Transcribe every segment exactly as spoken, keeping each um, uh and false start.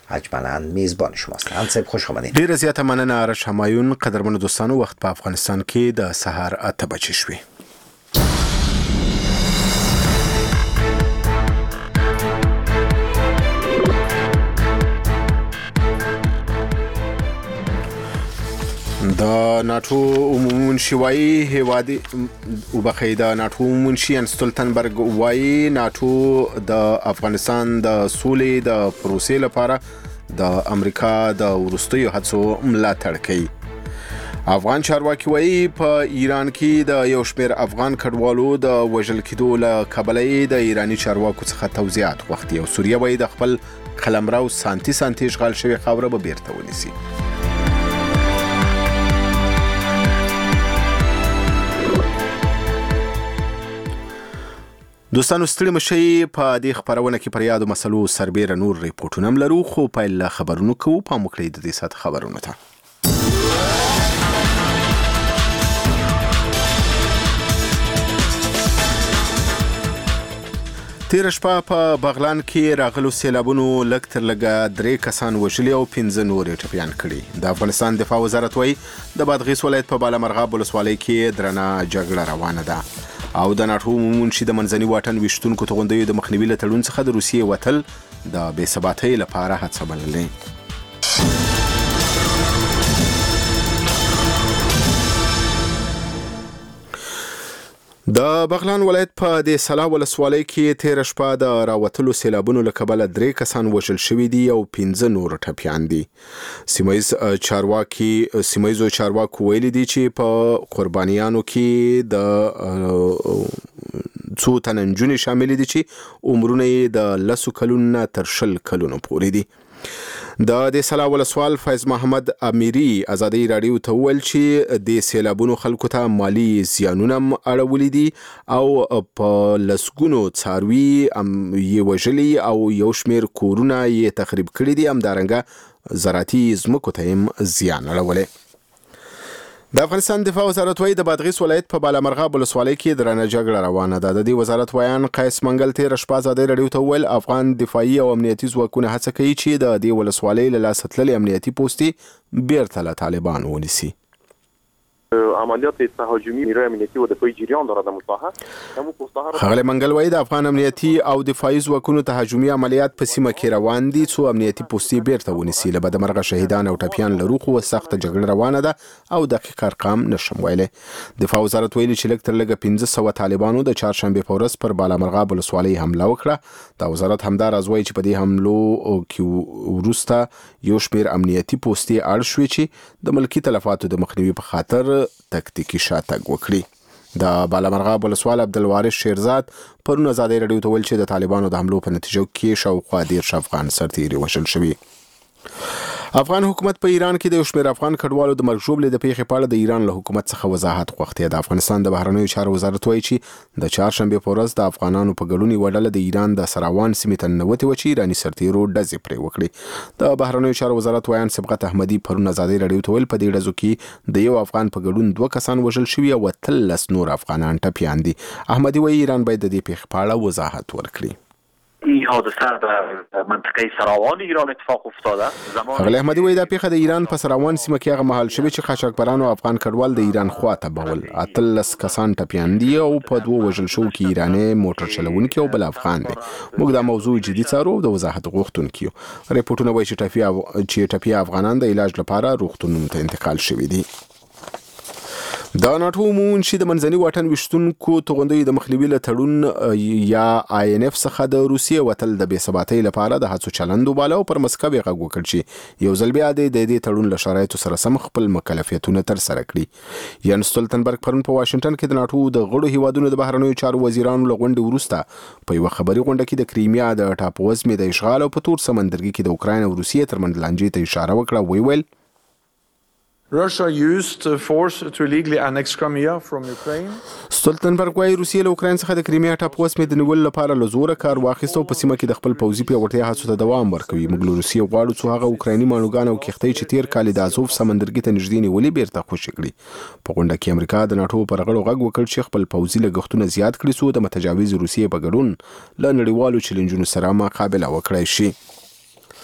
اجمالاً میزبان شماست. انصب خوش آمدید. ډیره زیاته مننه آرش همایون. قدرمنو دوستانو، وخت په افغانستان کې د سهار اته بجې شوې. د ناتو عمومي منشي وایي هیوادي وبخښئ د ناتو عمومي منشي ان ستولتنبرګ وایي ناتو د افغانستان د سولې د پروسې لپاره د امریکا د وروستیو هڅو ملاتړ کوي. افغان چارواکي وایي په ایران کې د یو شمېر افغان کډوالو د وژل کېدو له کبله د ایراني چارواکو څخه توضیحات غوښتي او سوریه وایي د خپل قلمرو سانتي سانتي اشغال شوې خاوره به بیرته ونیسي. دوستانو ستړي مشئ، په دې خبرونه کې پر یادو مسلو سربېره نور ریپورټونه هم لرو، خو پیل خبرونو کوو. پام وکړئ د دې ساعت خبرونو ته. تیر شپه په بغلان کې راغلو سیلابونو لږ تر لږه درې کسان وژلي او پنځه نور یې ټپیان کړي. د افغانستان دفاع وزارت وایي د بادغیس ولایت په بالامرغاب ولسوالۍ کې درنه جګړه روانه ده او د ناتو عمومي منشي د منځني واټن ویشتونکو توغندیو د مخنیوي له تړون څخه د روسیې وتل د بې ثباتۍ لپاره هڅه بللې. د بغلان ولایت په د سلا ولسوالۍ کې تیر شپه د راوتلو سیلابونو له کبله درې کسان وژل شوي دي او پنځه نور ټپیان دي. سیمایز چارواکي سیمایزو چارواکو ویلي دي چې په قربانیانو کې د څو تنه نجونې شامل دي چې عمرونه یې د لسو کلونو تر شل کلونو پورې دي. د د سلا ولسوال فیض محمد امیری ازادي رادیو ته وویل چې د سیلابونو خلکو ته مالی زیانونه اړولي دي او په لسګونو څاروي یې وژلي او یو شمېر کورونه یې تخریب کړي دي، همدارنګه زراعتي ځمکو ته هم زیان اړولی. د افغانستان دفاع وزارت وایي د بادغیس ولایت په بالامرغاب ولسوالۍ کې درنه جګړه روانه ده. د دې وزارت ویان قیس منګل تیر شپه ازادي رادیو ته وویل افغان دفاعي او امنیتي ځواکونه هڅه کوي چې د دې ولسوالۍ له لاسه تللې امنیتي پوستې بیرته له طالبانو ونیسي. عملیات تهاجمی نیروی امنیتی و دفاعی جریان دارد در مساحه. ښاغلی منګل وایي د افغان امنیتي او دفاعي ځواکونو تهاجمي عملیات په سیمه کې روان دي څو امنیتي پوستې بیرته ونیسي. له بدمرغه شهیدان او ټپیان لرو خو سخته جګړه روانه ده او دقیق ارقام نشم ویلی. دفاع وزارت ویلي چې لږ تر لږه پنځه سوه طالبانو د چهارشنبې په ورځ پر بالامرغاب ولسوالۍ حمله وکړه. د وزارت همداراز وایي چې په دې حملو کې وروسته یو شمېر امنیتي پوستې اړ شوې چې د ملکي تلفاتو د مخنیوي په خاطر تکتیکي شاتګ وکړي. د بالامرغاب ولسوال عبدالوارث شیرزاد پرون ازادي رادیو ته ویل چې د طالبانو د حملو په نتیجه کې شاوخوا دېرش افغان سرتیري وژل شوي. افغان حکومت په ایران کې د یو شمېر افغان کډوالو د مرګ ژوبلې د پیښې په اړه د ایران له حکومت څخه وضاحت غوښتی. د افغانستان د بهرنیو چارو وزارت وایي چې د چهارشنبې په ورځ د افغانانو په ګډون یوه ډله د ایران د سراوان سیمې ته ننوتې وه چې ایراني سرتیرو ډزې پرې وکړې. د بهرنیو چارو وزارت ویان سبقت احمدي پرون ازادي رادیو ته ویل په دې ډزو کې د یو افغان په ګډون دوه کسان وژل شوي او اتلس نور افغانان ټپیان دي. احمدي وایي ایران باید د دې پیښې په اړه وضاحت ورکړي. این حادثه در منطقه سراوان ایران اتفاق افتاده. ښاغلی احمدي وایي دا پیښه د ایران په سراوان سیمه کې هغه مهال شوې چې قاچاقبران او افغان کډوال د ایران خواته بول. اتلس کسان ټپیان دي او په دوه وژل شوو کې ایراني موټر چلونکي او بل افغان دي. موږ دا موضوع جدي څارو او د وضاحت غوښتونکي یو. ریپورټونه وایي چې ټپي افغانان د علاج لپاره روغتونونو ته انتقال شوي دي. د ناتو عمومي منشي د منځني واټن ویشتونکو توغندیو د مخنیوي له تړون یا آی ان اف څخه د روسیې وتل د بې ثباتۍ لپاره د هڅو چلند وباله او پر مسکو یې غږ وکړ چې یو ځل بیا د دې تړون له شرایطو سره سم خپل مکلفیتونه ترسره کړي. یان ستولتنبرګ پرون په واشنګټن کې د ناتو د غړو هیوادونو د بهرنیو چارو وزیرانو له غونډې وروسته په یوه خبري غونډه کې د کریمیا د ټاپووزمې د اشغال او په تور سمندرګي کې د اوکراین او روسیې ترمنځ لانجې ته اشاره وکړه. وی ویل Russia used force to illegally annex Crimea from Ukraine. ستولتنبرګ وايي روسیې له اوکراین څخه د کریمیا ټاپووزمې د نیولو لپاره له زوره کار واخیسته او په سیمه کې د خپل پوځي پیاوړتیا هڅو ته دوام ورکوي. موږ له روسیې غواړو چې هغه اوکرایني ماڼوګان او کښتۍ چې تیر کال د ازوف سمندرګي ته نږدې نیولې بیرته خوشي کړي. په غونډه کې امریکا د ناتو پر غړو غږ وکړ چې خپل پوځي لګښتونه زیات کړي څو د متجاوز روسیې په ګډون له نړیوالو چیلنجونو سره مقابله وکړي شي.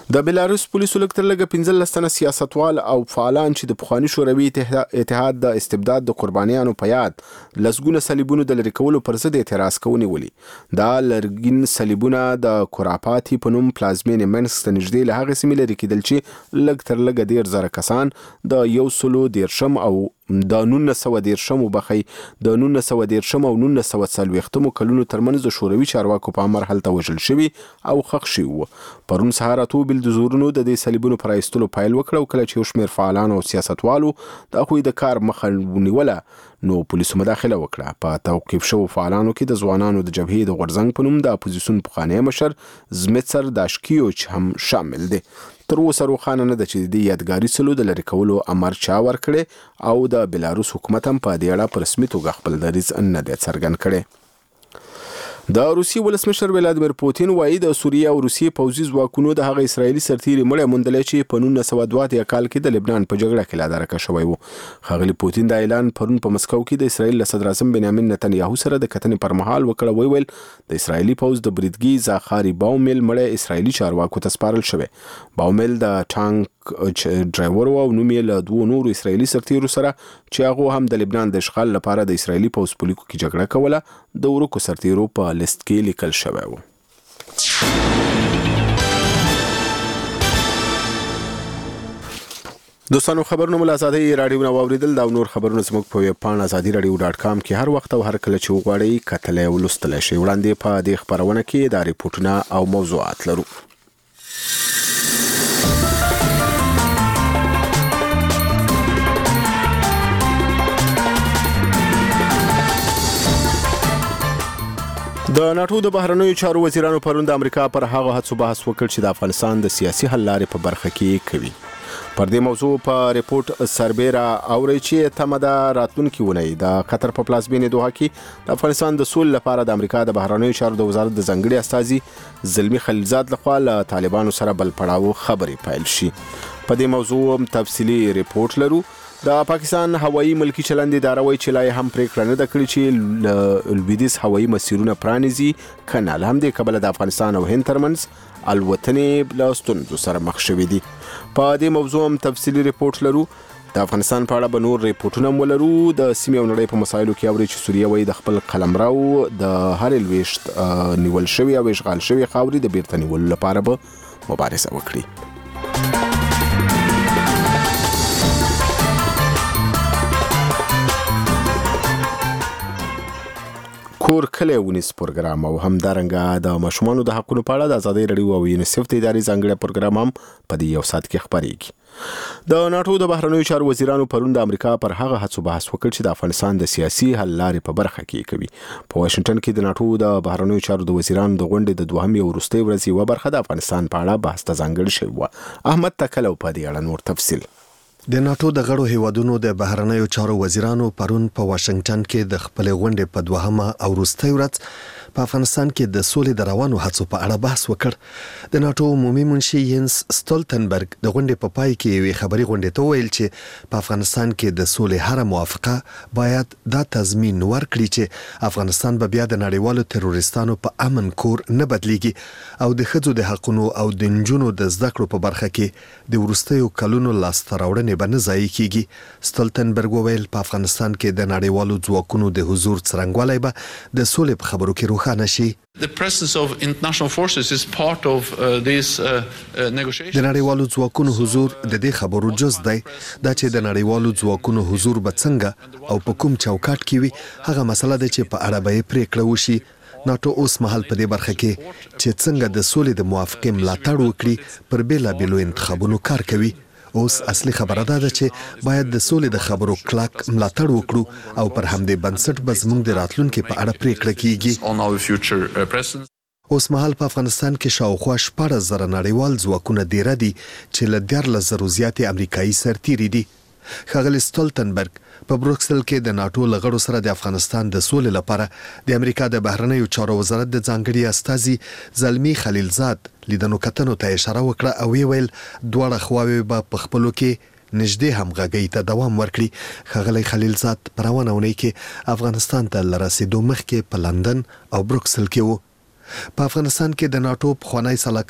د بلاروس پولیسو لږ تر لږه پنځلس تنه سیاستوال او فعالان چې د پخواني شوروي اتحاد د استبداد د قربانیانو په یاد لسګونه صلیبونو د لرې کولو پر ضد اعتراض ونیولي. دا لرګین صلیبونه د کوراپاتي په نوم پلازمینې منسک ته نږدې له هغې سیمې لرې کېدل چې لږ تر لږه ډېر زره کسان د یو سلو دېرشم او د نولس سوه دېرشم وبخښئ د نولس سوه دېرشم او نولس سوه څلوېښتمو کلونو ترمنځ د شوروي چارواکو په امر هلته وژل شوي او ښخ شوي وو. پرون سهار اتو بلدوزرونو د دې صلیبونو په رایستلو پیل وکړ او کله چې یو شمېر فعالانو او سیاستوالو د هغوی د کار مخه ونیوله نو پولیسو مداخله وکړه. په توقیف شوو فعالانو کې د ځوانانو د جبهې د غورځنګ په نوم د اپوزیسیون پخوانی مشر زمیتسر داشکیوچ هم شامل دی. تر اوسه روښانه نه ده چې د یادګاري څلو د لرې کولو امر چا ورکړی او د بلاروس حکومت هم په دې اړه په رسمي توګه خپل دریځ نه دی څرګند کړی. د روسیې ولسمشر ولادیمیر پوتین وایي د سوریې او روسیې پوځي ځواکونو د هغه اسرایلي سرتیري مړی موندلی چې په نولس سوه دوه اتیا کال کې د لبنان په جګړه کې لادرکه شوی و. ښاغلي پوتین دا اعلان پرون په مسکو کې د اسرایل له صدراعظم بنیامین نتنیاهو سره د کتنې پر مهال وکړ. ویې ویل د اسرایلي پوځ د بریدګي زاخاري باومیل مړی اسرایلي چارواکو ته سپارل شوی. باومیل د ټانک ډرایور او نوم یې له دوو نورو اسرایلي سرتیرو سره چې هغه هم د لبنان د اشغال لپاره د اسرایلي پوځ په لیکو کې جګړه کوله د ورکو سرتیرو په لیست کې لیکل شوی و. دوستانو خبرونه مل ازادي رادیو نو اوریدل دا نور خبرونه زموږ په ویب پاڼه ازادي رادیو ډاټ کام کې هر وخت او هر کله چې وغواړئ کتلای او لوستلای شئ. وړاندې په دې خبرونه کې دا ریپورتونه او موضوعات لرو. د ناتو د بهرنیو چارو وزیرانو پرون د امریکا پر هغه هڅو بحث وکړ چې د افغانستان د سیاسي حل لارې په برخه کې کوي. پر دې موضوع په ریپورت سربیره اوري چې تمه ده راتلونکي اونۍ د قطر په پلازمینې دوحه کې د افغانستان د سولې لپاره د امریکا د بهرنیو چارو د وزارت د ځانګړي استازي زلمی خلیلزاد لخوا له طالبانو سره بل پړاو خبرې پیل شي. په دې موضوع تفصیلي ریپورت لرو. د پاکستان هوایي ملکی چلند اداره وایي چې لا هم پریکړه نه ده کړې چې لویدیځ هوایي مسیرونه پرانیزي کنه له همدې کبله د افغانستان او هند ترمنځ الوتنې له ستونزو سره مخ شوې دي. په دې موضوع هم تفصیلي ریپورت لرو. د افغانستان په اړه به نور ریپورتونه هم ولرو. د سیمې او نړۍ په مسایلو کې اوري چې سوریه وایي د خپل قلمرو د هر لویشت نیول شوی او اشغال شوی خاورې د بیرته نیولو لپاره به مبارزه وکړي. کور کلی ونیس پروګرام او همدارنګه د ماشومانو د حقونو په اړه د ازادي رادیو او یونیسف د ادارې ځانګړی پروګرام هم په دې یو ساعت کې خبرېږي. د ناتو د بهرنیو چارو وزیرانو پرون د امریکا پر هغه هڅو بحث وکړ چې د افغانستان د سیاسي حل لارې په برخه کې کوي. په واشنگټن کې د ناتو د بهرنیو چارو د وزیرانو د غونډې د دوهمې او وروستۍ ورځې یوه برخه د افغانستان په اړه بحث ته ځانګړې شوې وه. احمد تکل په دې اړه نور تفصیل. د ناتو د غړو هیوادونو د بهرنیو چارو وزیرانو پرون په واشنگټن کې د خپل غونډې په دوهمه او وروستۍ ورځ په افغانستان کې د سولې د روانو هڅو په اړه بحث وکړ. د ناتو عمومي منشي ینس سټولتنبرګ د غونډې په پای کې یوې خبري غونډې ته ویل چې په افغانستان کې د سولې هر موافقه باید دا تضمین ورکړي چې افغانستان به بیا د نړیوالو تروریستانو په امن کور نه بدلیږي او د ښځو د حقونو او د نجونو د زده کړو په برخه کې د وروستیو کلونو لاسته راوړنې به نه ضایع کیږي. سټولتنبرګ وویل په افغانستان کې د نړیوالو ځواکونو د حضور څرنګوالی به د سولې په خبرو کې روښانه شي. The presence of international forces is part of uh, these uh, uh, negotiations. د نړیوالو ځواکونو حضور د دې خبرو جز دی. دا چې د نړیوالو ځواکونو حضور به څنګه او په کوم چوکاټ کې وي هغه مسله ده چې په اړه به یې پریکړه وشي. ناتو اوس مهال په دې برخه کې چې څنګه د سولې د موافقې ملاتړ وکړي پر بیلابیلو انتخابونو کار کوي. اوس اصلي خبره ده چې باید د سولې د خبرو کلک ملاتړ وکړو او پر همدې بنسټ به زموږ د راتلونکي په اړه پریکړه کیږي. اوس مهال په افغانستان کې شاوخوا شپږ زره نړیوال ځواکونه دیره دي چې له دیارلس زرو زیاتې امریکایي سرتیري دي. ښاغلي سټولتنبرګ په بروکسل کې د ناتو له غړو سره د افغانستان د سولې لپاره د امریکا د بهرنیو چارو وزارت د ځانګړي استازي زلمی خلیلزاد لیدنو کتنو ته اشاره وکړه او وی ویل دواړه خواوې به په خپلو کې نږدې همغږۍ ته دوام ورکړي. ښاغلی خلیلزاد په روانه اونۍ کې افغانستان ته له رسېدو مخکې په لندن او بروکسل کې و. په افغانستان کې د ناتو پخوانی سلاکار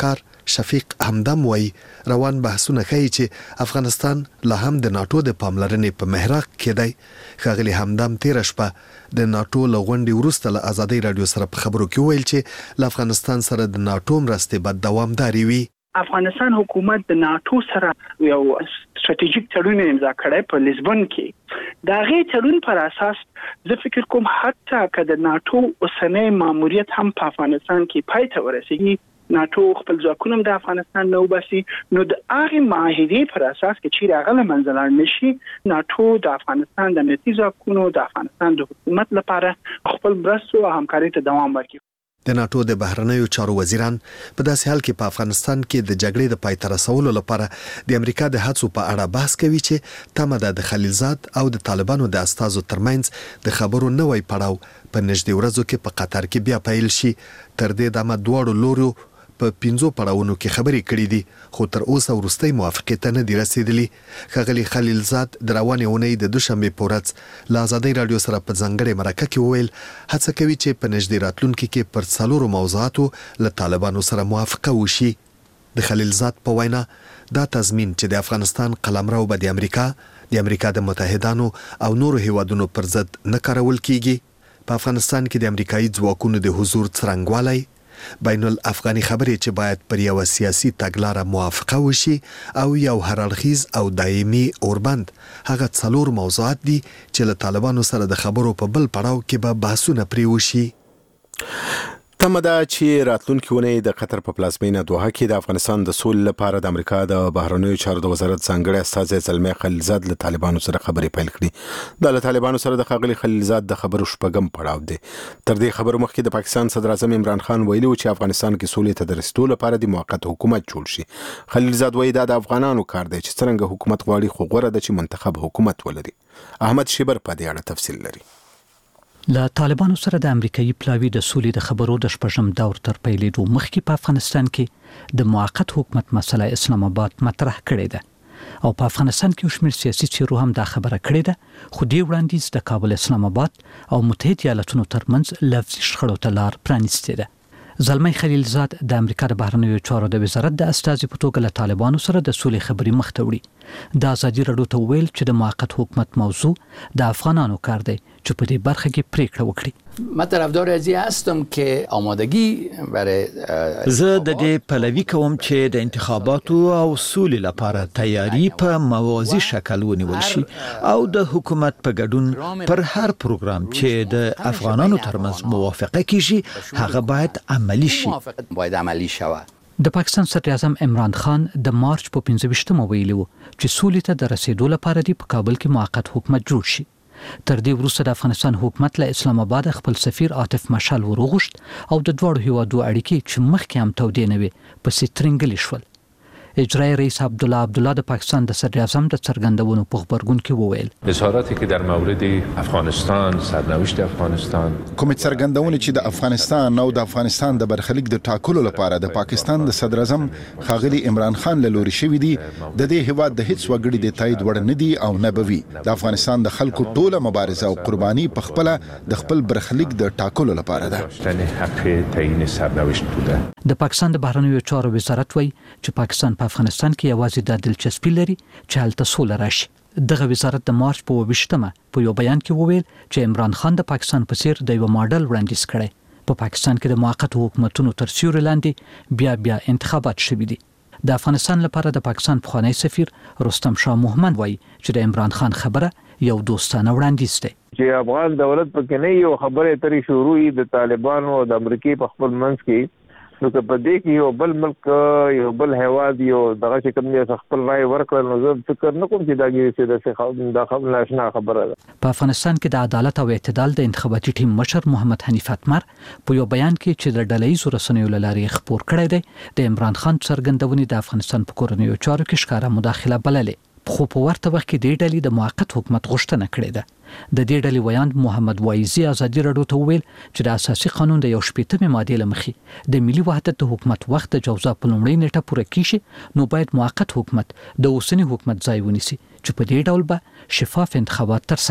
شفیق همدم وایي روان بحثونه ښیي چې افغانستان لا هم د ناتو د پاملرنې په محراق کې دی. ښاغلي همدم تېره شپه د ناتو له غونډې وروسته له ازادۍ راډیو سره په خبرو کې وویل چې له افغانستان سره د ناتو مرستې به دوامدارې وي. افغانستان حکومت د ناتو سره یو ستراتیژیک تړون امضا کړی په لیزبون کې. دا غي تړون پر اساس زه فکر کوم حتی که د ناتو اوسنۍ ماموریت هم په افغانستان کې پای ته ورسیږي، ناتو خپل ځواکونه د افغانستان نه وباسي، نو د هغه معاهدې پر اساس کې چې راغله منځلار نشي، ناتو د افغانستان د امنیتي ځواکونو د افغانستان د حکومت لپاره خپل مرستو او همکاري ته دوام ورکړي. د ناتو د بهرنیو چارو وزیران په داسې حال کې په افغانستان کې د جګړې د پای ته رسولو لپاره د امریکا د هڅو په اړه بحث کوي چې تمه ده د خلیلزاد او د طالبانو د استازو ترمنځ د خبرو نوی پړاو په نږدې ورځو کې په قطر کې بیا پیل شي. تر دې دمه دواړو لورو په پنځو پړاوونو کې خبرې کړې دي، خو تر اوسه وروستۍ موافقې ته نه دي رسیدلي. ښاغلي خلیلزاد د روانې اونۍ د دوشنبې په ورځ له ازادۍ راډیو سره په ځانګړې مرکه کې وویل هڅه کوي چې په نږدې راتلونکي کې پر څلورو موضوعاتو له طالبانو سره موافقه وشي. د خلیلزاد په وینا دا تضمین چې د افغانستان قلمرو به د امریکا د امریکا د متحدانو او نورو هیوادونو پر ضد نه کارول کیږي. په افغانستان کې د امریکایي ځواکونو د حضور څرنګوالی، بین الافغاني خبرې چې باید پر یو سیاسي تګلاره موافقه وشي او یو هر اړخیز او دایمي اوربند، هغه څلور موضوعات دي چې له طالبانو سره د خبرو په بل پړاو کې به بحثونه پرې وشي. تمه ده چې راتلونکي اونۍ د قطر په پلازمینه دوحه کې د افغانستان د سولې لپاره د امریکا د بهرنیو چارو د وزارت ځانګړی استازی زلمی خلیلزاد له طالبانو سره خبرې پیل کړي. دا له طالبانو سره د ښاغلي خلیلزاد د خبرو شپږم پړاو دی. تر دې خبرو مخکې د پاکستان صدر اعظم عمران خان ویلي و چې افغانستان کې سولې ته د رسیدو لپاره د موقت حکومت جوړ شي. خلیلزاد وایي دا د افغانانو کار دی چې څرنګه حکومت غواړي، خو غوره ده چې منتخب حکومت ولري. احمد شیبر په دې اړه تفصیل لري. له طالبانو سره د امریکایي پلاوی د سولې د خبرو د شپږم دور تر پیلېدو مخکې په افغانستان کې د موقت حکومت مسله اسلام آباد مطرح کړې ده او په افغانستان کې شمیر سیاسي چیرو هم دا خبره کړې ده، خو دې وړاندیز د کابل اسلام آباد او متحده ایالاتونو ترمنځ لفظي شخړو ته لار پرانیستې ده. زلمی خلیلزاد د امریکا د بهرنیو چارو د وزارت د استازي په توګه له طالبانو سره د سولې خبرې مخته وړي. د ازادي راډیو ته ویل چې د موقت حکومت موضوع د افغانانو کار دی چې په دې برخه کې پریکړه وکړي. ما طرفدار از این هستم که آمادگی برای زه د دې پلوي کوم چې د انتخاباتو او سولې لپاره تیاری په موازی شکل ونیول شي او د حکومت په ګډون پر هر پروګرام چې د افغانانو ترمنځ موافقه کیږي هغه باید عملی شي. باید عملی شود. د پاکستان صدر اعظم عمران خان د مارچ په پنځه ویشتمه ویلي و چې سولې ته د رسیدو لپاره دی په کابل کې موقت حکومت جوړ شي. تر دې وروسته د افغانستان حکومت له اسلام آباد خپل سفیر عاطف مشال وروغشت او د دواړو هیوادو اړیکې چې مخکې هم تودې نه وي پسې ترنګلې شول. اجرای رئیس عبدالله عبدالله د پاکستان د صدر اعظم د څرګندونو په خبرګون کې وویل اظهاراتی که در مورد افغانستان، سرنوشت افغانستان، کوم څرګندونې چې د افغانستان او د افغانستان د برخلیک د ټاکلو لپاره د پاکستان د صدر اعظم ښاغلي عمران خان له لوري شوي دي، د دې هیواد د هیڅ وګړي د تایید وړ نه دي او نه به وي. د افغانستان د خلکو ټوله مبارزه او قرباني په خپل د خپل برخلیک د ټاکلو لپاره ده. حق تعیین سرنوشت بوده. د پاکستان د بهرنیو چارو وزارت وایي چې پاکستان په افغانستان کې یوازې د دلچسپي لري چې هلته سوله راشي. دغه وزارت د مارچ په ویشتمه په یو بیان کې وویل چې عمران خان د پاکستان په څیر د یو ماډل وړاندیز کړی. په پاکستان کې د موقت حکومتونو تر سیوري لاندې بیا بیا انتخابات شوي دي. د افغانستان لپاره د پاکستان پخوانی سفیر رستم شاه محمد وایي چې د عمران خان خبره یو دوستانه وړاندیز دی. چې افغان دولت په کې نه یو خبره ترې شروع د طالبانو او د امریکای په خپل منځ کې، نو که په دې کې یو بل ملک یو بل هیواد یو دغه چې کوم یې خپل رائے ورکړل، نو زه فکر نه کوم چې دا کې د خپل ناشنا خبره ده. په افغانستان کې د عدالت او اعتدال د انتخاباتي ټیم مشر محمد حنیف اتمر په یو بیان کې چې د ډلهییزو رسنیو له لارې خپور کړی دی، د عمران خان څرګندونې د افغانستان په کورنیو چارو کې ښکاره مداخله بللې، خو په ورته وخت کې دې ډلې د موقت حکومت غوښتنه کړې ده. د دې ډلې ویاند محمد وایزي ازادي راډیو ته وویل چې د اساسي قانون د یو شپېتمې مادې له مخې د ملي وحدت د حکومت وخت د جوزا په لومړۍ نیټه پوره کیږي، نو باید موقت حکومت د اوسني حکومت ځای ونیسي چې په دې ډول به شفاف انتخابات ترسره شي.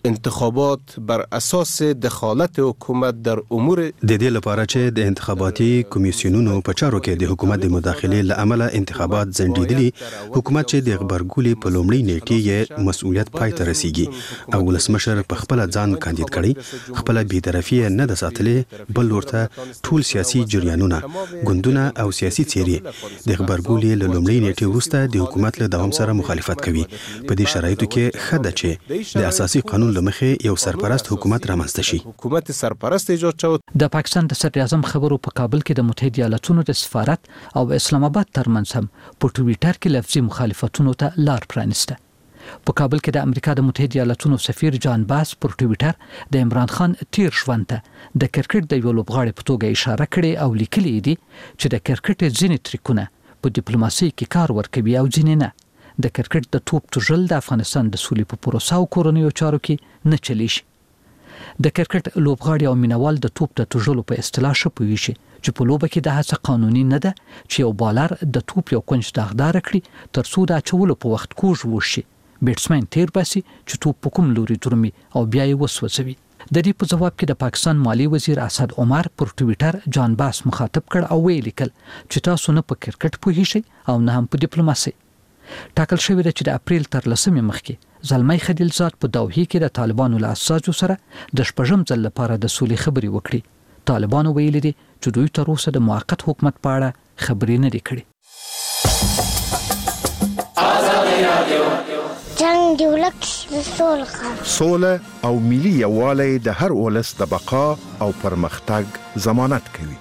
انتخابات بر اساس دخالت حکومت در امور د دې لپاره چې د انتخاباتي کمیسیونونو په چارو کې د حکومت د مداخلې له امله انتخابات ځنډېدلي، حکومت چې د غبرګولي په لومړۍ نیټې یې مسؤلیت پای ته رسیږي او ولسمشر په خپل ځان کاندید کړي، خپل بی‌طرفي نه د ساتلې، بل ورته ټول سیاسي جریانونه، ګوندونه او سیاسي څیرې د غبرګولي له لومړۍ نیټې وروسته د حکومت له دوام سره مخالفت کوي. په دې شرایطو کې ښه ده چې د اساسي قانون لمخې یو سرپرست حکومت رامنځته شي. حکومت سرپرست ایجاد شو. د پاکستان د صدر اعظم خبرو په کابل کې د متحده ایالاتونو د سفارت او اسلام آباد ترمنځ هم په ټویټر کې لفظي مخالفتونو ته لار پرانسته. په کابل کې د امریکا د متحده ایالاتونو سفیر جان باس پر ټویټر د عمران خان تیر ژوند ته د کرکټ د یو لوبغاړي په توګه اشاره کړې او لیکلي دي چې د کرکټ ځینې تریکونه په ډیپلوماسي کې کار ورکوي او ځینې نه. د کرکټ د توپ تجل د افغانستان د سولې په پروسه او کورنیو چارو کې نه چلی شي. د کرکټ لوبغاړي او مینوال د توپ د تجلو په اصطلاح شپوي شي چې په لوبه کې د هڅه قانوني نه ده چې یو بالر د توپ یو کونج داغدار کړي تر څو د اچولو په وخت کوژ وشي، بیټسمن تیر باسي چې توپ په کوم لوري درومي او بیا یې وسوځوي. د دې په جواب کې د پاکستان مالی وزیر اسد عمر پر ټویټر جان باس مخاطب کړ او ویل کل چې تاسو نه په کرکټ پوهیږئ او نه هم په ډیپلوماسي. ټاکل شوی دی چې د اپریل تر لسمې مخکې زلمی خلیلزاد په دوحې کې د طالبانو له اساسو سره د شپږم ځل لپاره د سولې خبرې وکړي. طالبانو ویلي دي چې دوی تر اوسه د موقت حکومت په اړه خبرې نه دي کړې. جنگ دی ولک سوله سوله او ملي یووالی د هر ولس د بقا او پرمختګ ضمانت کوي.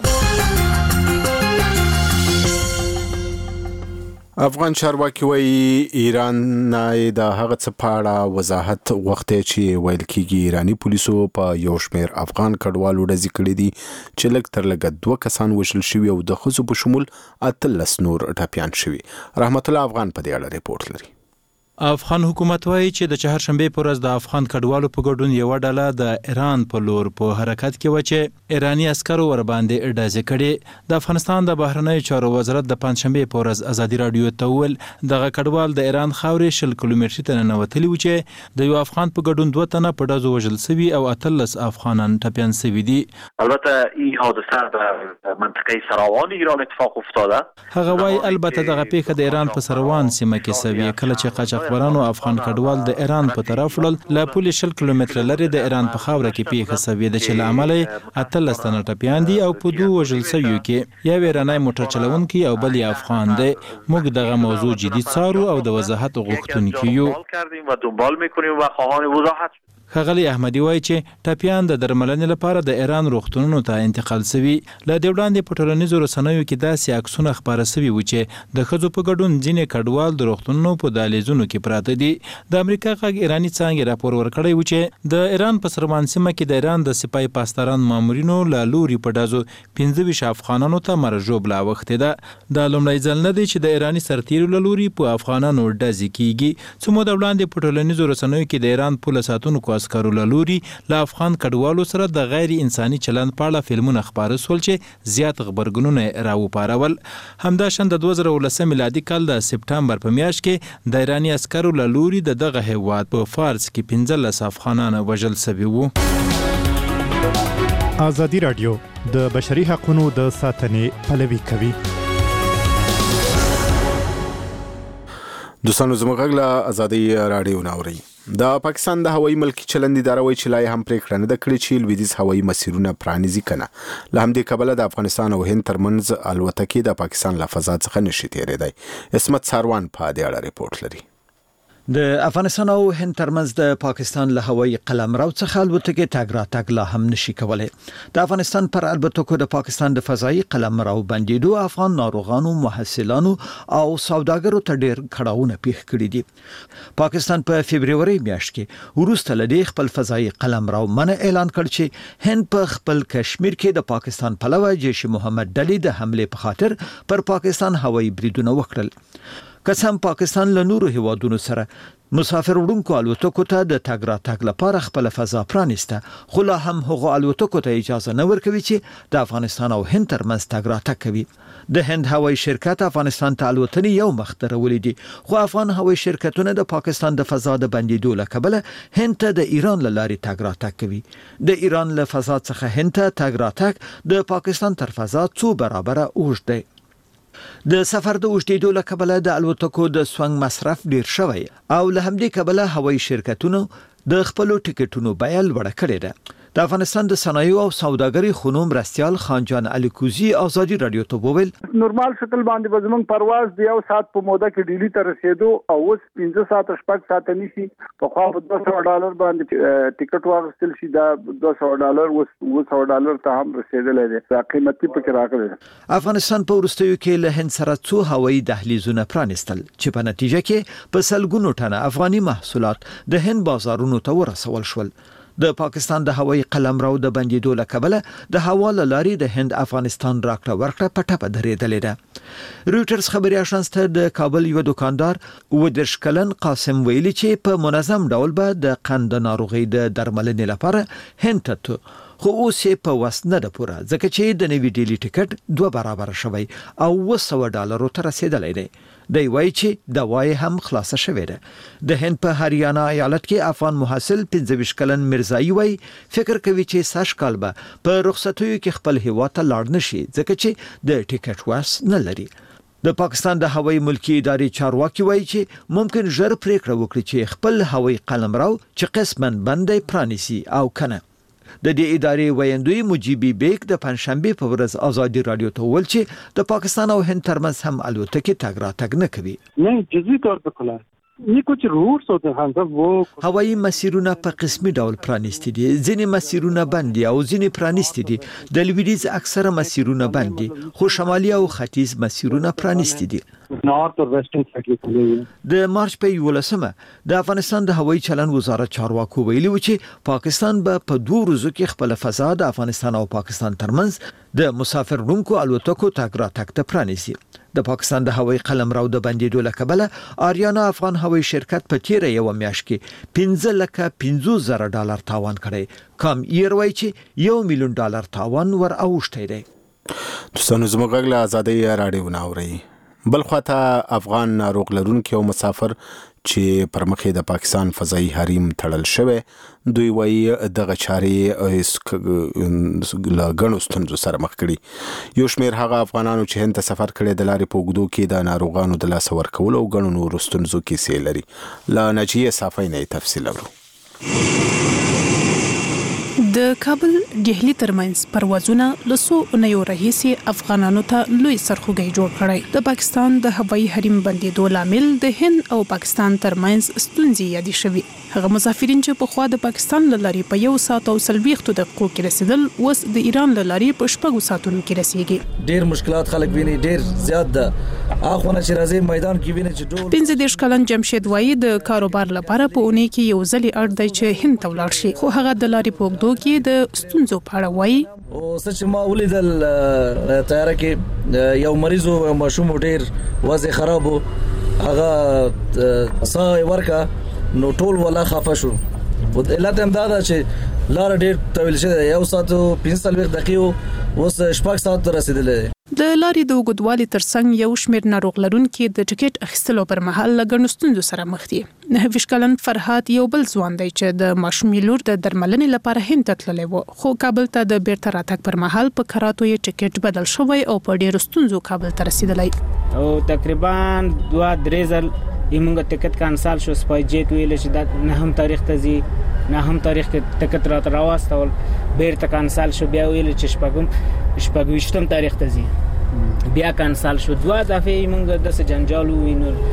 افغان چارواکي وایي ایران نه د هغه څه په اړه وضاحت غوښتي چې ویل کېږي ایراني پولیسو په یو شمېر افغان کډوالو ډزې کړې دي چې لږ تر لږه دوه کسان وژل شوي او د ښځو په شمول اتلس نور ټپیان شوي. رحمت الله افغان په دې اړه ریپورت لري. افغان حکومت وایي چې د چهارشنبه پر ورځ د افغان کډوالو په ګډون یو ډله د ایران په لور په حرکت کې و چې ایرانی عسکرو ور باندې ډزې کړې. د افغانستان د بهرنیو چارو وزارت د پنځشنبه په ورځ ازادي رادیو ته ویل دغه کډوال د ایران خاورې شل کیلومتر ته ننوتلي و چې د یو افغان په ګډون دوه تنه په ډزو وژل شوي او اتلس افغانان ټپیان شوي دي. البته این حادثه در منطقه سراوان ایران اتفاق افتاده. هغه وایي البته دغه پیښه د ایران په سروان سیمه کې شوې کله چې قاچاق ورانو افغان کډوال د ایران په طرف ول له پولیس شل کیلومتر لري د ایران په خاوره کې پیښه شوې ده چې له امله اتلس تنه ټپیان دي او په دوه وژل شویو کې یو ایرانی موټر چلونکي او بل افغان دی. موږ دغه موضوع جدي څارو او د وضاحت غوښتونکو یو و دنبال میکنیم و خواهان وضاحت. ښاغلي احمدي وایي چې ټپیان د درملنې لپاره د ایران روغتونونو ته انتقال شوي. له دې وړاندې په ټولنیزو رسنیو کې داسې عکسونه خپاره شوي وو چې د ښځو په ګډون ځینې کډوال د روغتونونو په دهلیزونو کې پراته دي. د امریکا غږ ایراني څانګې راپور ورکړی و چې د ایران په سروان سیمه کې د ایران د سپای پاسداران مامورینو له لوري په ډزو پنځه ویشت افغانانو ته مرګ ژوبله اوښتې ده. دا لومړی ځل نه دی چې د ایراني سرتیرو له لوري په افغانانو ډزې کیږي. څو موده وړاندې په ټولنیزو رسنیو کې د ایران پوله ساتونکو عسکرو له لوري له افغان کډوالو سره د غیر انساني چلند په اړه فلمونه خپاره شول چې زیات غبرګونونه راوپارول. همداشان د دوه زره ولسم میلادي کال د سپټمبر په میاشت کې د ایراني عسکرو له لوري د دغه هیواد په فارس کې پنځلس افغانان وژل شوي وو. ازادي رادیو د بشري حقوقو د ساتنې پلوي کوي. دوستانو زموږ غږ له ازادي رادیو ناوري. د پاکستان د هوایي ملکی چلند اداره وایي چې لا هم پریکړه نه ده کړې چې لویدیځ هوایي مسیرونه پرانیزي کنه. له همدې کبله د افغانستان او هند ترمنځ الوتکې د پاکستان له فضا څخه نشي تیریدای. اسمت ساروان په دې اړه ریپورت لري. د افغانستان او هند ترمنځ د پاکستان له هوایي قلمرو څخه الوتکې تګ راتګ لا هم نشي کولای. د افغانستان پر الوتکو د پاکستان د فضایي قلمرو بندیدو افغان ناروغانو، محصلانو او سوداګرو ته ډېر کړهونه پیښ کړي دي. پاکستان په فبرवरी میاشت کې وروسته لدی خپل فضایي قلمرو منع اعلان کړ چې هند په خپل کشمیر کې د پاکستان پلوه جیش محمد ډلې د حمله په خاطر پر پاکستان هوایي بریدونه وکړل. قسم پاکستان له نورو هیوادونو سره مسافر وړونکو الوتکو ته د تګ راتګ لپاره خپل فضا پرانیسته، خو لا هم هغو الوتکو ته اجازه نه ورکوي چې د افغانستان او هند ترمنځ تګ راتګ کوي. د هند هوایي شرکت افغانستان ته الوتنې یو مخ درولې دي، خو افغان هوایي شرکتونه د پاکستان د فضا د بندیدو له کبله هند ته د ایران له لارې تګ راتګ کوي. د ایران له فضا څخه هند ته تګ راتګ د پاکستان تر فضا څو برابره اوږد دی. د سفر د اوږدېدو له کبله د الوتکو د سونګ مصرف ډیر شوی او له همدې کبله هوایي شرکتونو د خپلو ټیکټونو بیه لوړه کړې ده. د افغانستان د صنایعو او سوداګرۍ خونو مرستیال خانجان الیکوزي ازادي رادیو ته وویل نورمال شکل باندې به زموږ پرواز دی یو ساعت په موده کې ډیلی ته رسیدو او اوس پنځه ساعت شپږ ساعت نیسی په خوا په دوه سوه ډالر باندې ټیکټ واغستل شي دا دوه سوه ډالر اوس اوه سوه ډالر ته هم رسیدلی دی. دا قیمتي پکې راغلی دی. افغانستان په وروستیو کې له هند سره څو هوایي دهلیزونه پرانیستل چې په نتیجه کې په سلګونو ټنه افغاني محصولات د هند بازارونو ته ورسول شول. د پاکستان د هوایي قلمرو د بندیدو له کبله د هوا له لارې د هند افغانستان راکړه ورکړه په ټپه درېدلې ده. رویټرز خبري اژانس ته د کابل یو دکاندار اووه دېرش کلن قاسم ویلي چې په منظم ډول به د قند ناروغۍ د درملنې لپاره هند ته، خو اوس یې په وس نه ده پوره ځکه چې د نوي ډیلی ټیکټ دوه برابر شوی او اوه سوه ډالرو ته رسیدلی دی. دی وایي چې دوا یې هم خلاصه شوې ده. د هند په هریانا ایالت کې افغان محصل پنځه ویشت کلن مرزایی وایي فکر کوي چې سږ کال به په رخصتیو کې خپل هیواد ته لاړ نشي ځکه چې د ټیکټ وس نه لري. د پاکستان د هوایي ملکی ادارې چارواکي وایي چې ممکن ژر پریکړه وکړي چې خپل هوایي قلمرو چې قسمن بندي پرانیسي او کنه. د دې ادارې ویاندوی مجيبي بیگ د پنځشنبه په ورځ ازادي رادیو ته ویل چې د پاکستان او هند ترمنځ هم الوتکې تګ راتګ نه کوي. نه جزئی طور په کلا یہ کچھ روٹس ہوتے ہیں جب وہ هوایي مسیرونه په قسمي ډول پرانیستي دي، ځینې مسیرونه بند دي او ځینې پرانیستي دي. د لویدیز اکثره مسیرونه بند دي خو شمالي او ختیځ مسیرونه پرانیستي دي. نارث او ویسټرن سایډ کې د مارچ په یولسمه د افغانستان د هوایي چلن وزارت چارواکو ویلي و چې پاکستان به په دوه ورځو کې خپل فضا د افغانستان او پاکستان ترمنځ د مسافر وړونکو الوتکو تګ راتګ ته پرانیسي. د پاکستان د هوایي قلمرو د بندیدو له کبله آریانا افغان هوایي شرکت په تیره یو میاشت کې پنځه لکه پنځوس زره ډالر تاوان کړی. کم ایر وایي چې یو میلیون ډالر تاوان ور اوښتی دی. دوستانو زموږ غږ له ازادۍ راډیو نه اورئ. بل خواته افغان ناروغ لرونکي او مسافر چې پر مخې د پاکستان فضایي حریم تړل شوی دوی وایي دغه چارې له ګڼو ستونزو سره مخ کړي. یو شمېر هغه افغانانو چې هند ته سفر کړی د لارې په اوږدو کې د ناروغانو د لاسه ورکولو او ګڼو نورو ستونزو کیسې لري. له نجیه صافی نه تفصیل اورو. د کابل دهلی ترمنځ پروازونه لسو اونیو راهیسې افغانانو ته لوی سرخوږی جوړ کړی. د پاکستان د هوایي حریم بندیدو لامل د هند او پاکستان ترمنځ ستونزې یادې شوې. هغه مسافرین چې په خوا د پاکستان له لارې په یو ساعت او څلوېښتو دقیقو کې رسیدل اوس د ایران له لارې په شپږو ساعتونو کې رسیږي. ډېر مشکلات خلک ویني، ډېر زیات ده. اخونه چې راځي میدان کې ویني چې ډول پنځه دېرش کلن جمشید وایي د کاروبار لپاره په اونۍ کې یو ځلې اړ دی چې هند ته ولاړ شي، خو هغه د لارې په اوږدو کې د ستونزو په اړه وایي. او څه چې ما ولیدل تیاره کې یو مریض او ماشوم ډېر وضع خراب وو، هغه ساه ورکا نو ټول ولا خفه شو. علت هم دا ده چې لار ډېر طویل شوی، یو ساعت او پنځه څلوېښت دقیقې اوس شپږ ساعت ته رسیدلی. د لارې د اوږدوالي ترڅنګ یو شمېر ناروغ لرونکي د ټیکټ اخیستلو پر مهال له ګڼو ستونزو سره مخ دي. نهه ویشت کلن فرحات یو بل ځوان دی چې د ماشومې لور د درملنې لپاره هند ته تللی و، خو کابل ته د بیرته راتګ پر مهال په کراتو یې ټیکټ بدل شوی او په ډېرو ستونزو کابل ته رسیدلی. او تقریبا دوه درې ځل یمونږ ټیکټ کانسل شو. سپای جیټ ویل چې دا نه هم تاریخ ته ځي نه هم تاریخ کې ټیکټ راته راوستل، بیرته کانسل شو. بیا ویل چې شپږم شپږویشتم تاریخ ته ځي، بیا کانسل شو. دوه دفعې موږ د څه جنجال وینو.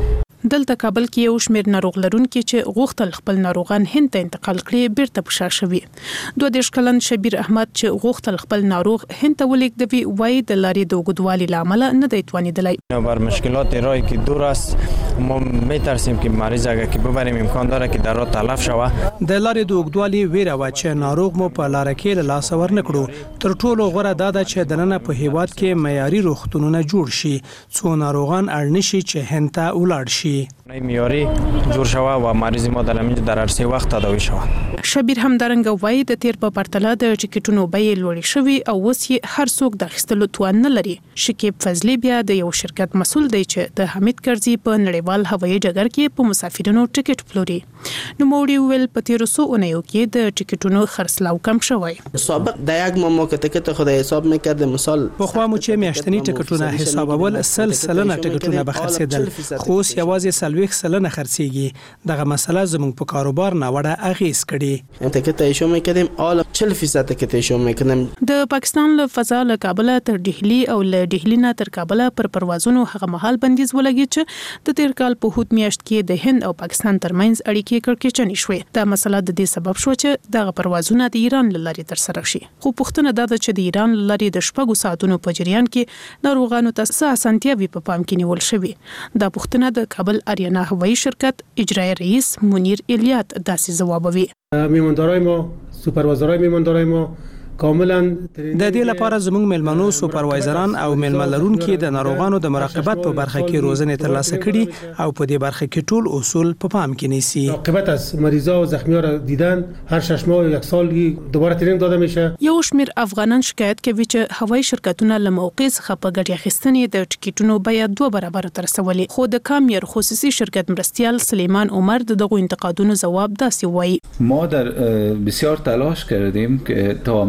دلته کابل کې یو شمېر ناروغ لرونکي چې غوښتل خپل ناروغان هند ته انتقال کړي بیرته په شا شوي. دوه دېرش کلن شبیر احمد چې غوښتل خپل ناروغ هند ته ولېږدوي وایي د لارې د اوږدوالي له امله نه دی توانېدلی. بر مشکلات راهی که دور است ما میترسیم که مریض اگر که ببریم امکان داره که در راه تلف شوه. د لارې د اوږدوالي ویره وه چې ناروغ مو په لاره کې له لاسه ورنکړو. تر ټولو غوره دا ده چې دننه په هیواد کې معیاري روغتونونه جوړ شي څو ناروغان اړ نه شي چې هند ته ولاړ شي. معیاري جوړ شوه و مریض ما در همینجا در هر سه وخت تداوی شوه. شبیر همدارنګه وایي د تیر په پرتله د ټیکټونو بیې لوړې شوي او اوس یې هر څوک د اخیستلو توان نه لري. شکیب فضلي بیا د یو شرکت مسؤل دی چې د حمید کرزي په نړیوال هوایي ډګر کې په مسافرینو ټیکټ پلوري. نوموړي ویل په تیرو څو اونیو کې د ټیکټونو خرڅلاو کم شوی. سابق د یک ماه ما که ټیکټ خود حساب میکرد مثال پخوا مو چې میاشتنی ټیکټونه حسابول سل سلنه ټیکټونه به خرڅېدل خو اوس یوازې څلوېښت سلنه خرڅېږي. دغه مسله زموږ په کاروبار ناوړه اغېز کړي. ټیکټ ایشو میکردیم حالا چهل فیصد ټیکټ ایشو میکردیم. د پاکستان له فضا له کابل تر ډهلی او له ډهلی نه تر کابل پر پروازونو هغه مهال بندیز ولګي چې د تیر کال په هوت میاشت کې د هند او پاکستان ترمنځ اړیکې کړکېچنې شوې. دا مسله د دې سبب شو چې دغه پروازونه د ایران له لارې ترسره شي. خو پوښتنه دا ده چې د ایران له لارې د شپږو ساعتونو په جریان کې ناروغانو ته څه اسانتیاوې په پام کې نیول شوې. دا پوښتنه د کابل آریانا هوایي شرکت اجرایی رئیس منیر الیات داسې ځوابوي. میماندارای ما سوپروایزرای میماندارای ما کاملا د دې لپاره زموږ ملمنو سوپروایزران او ململرونکو د ناروغانو د مراقبت په برخه کې روزنې ترلاسه کړي او په دې برخه کې ټول اصول په پام کې نیسي. مراقبت از مریضا و زخمی‌ها را دیدن هر شش ماه و یک سال دوباره ترینینګ داده میشه. یو شمېر افغانان شکایت کوي چې هوایي شرکتونه له موقع څخه په ګټه اخیستنې د ټیکټونو بیه دوه برابر تر رسولي. خو د کامیر خصوصي شرکت مرستیال سلیمان عمر دغه انتقادونو جواب داسې وایي. ما در بسیار تلاش کردیم که تا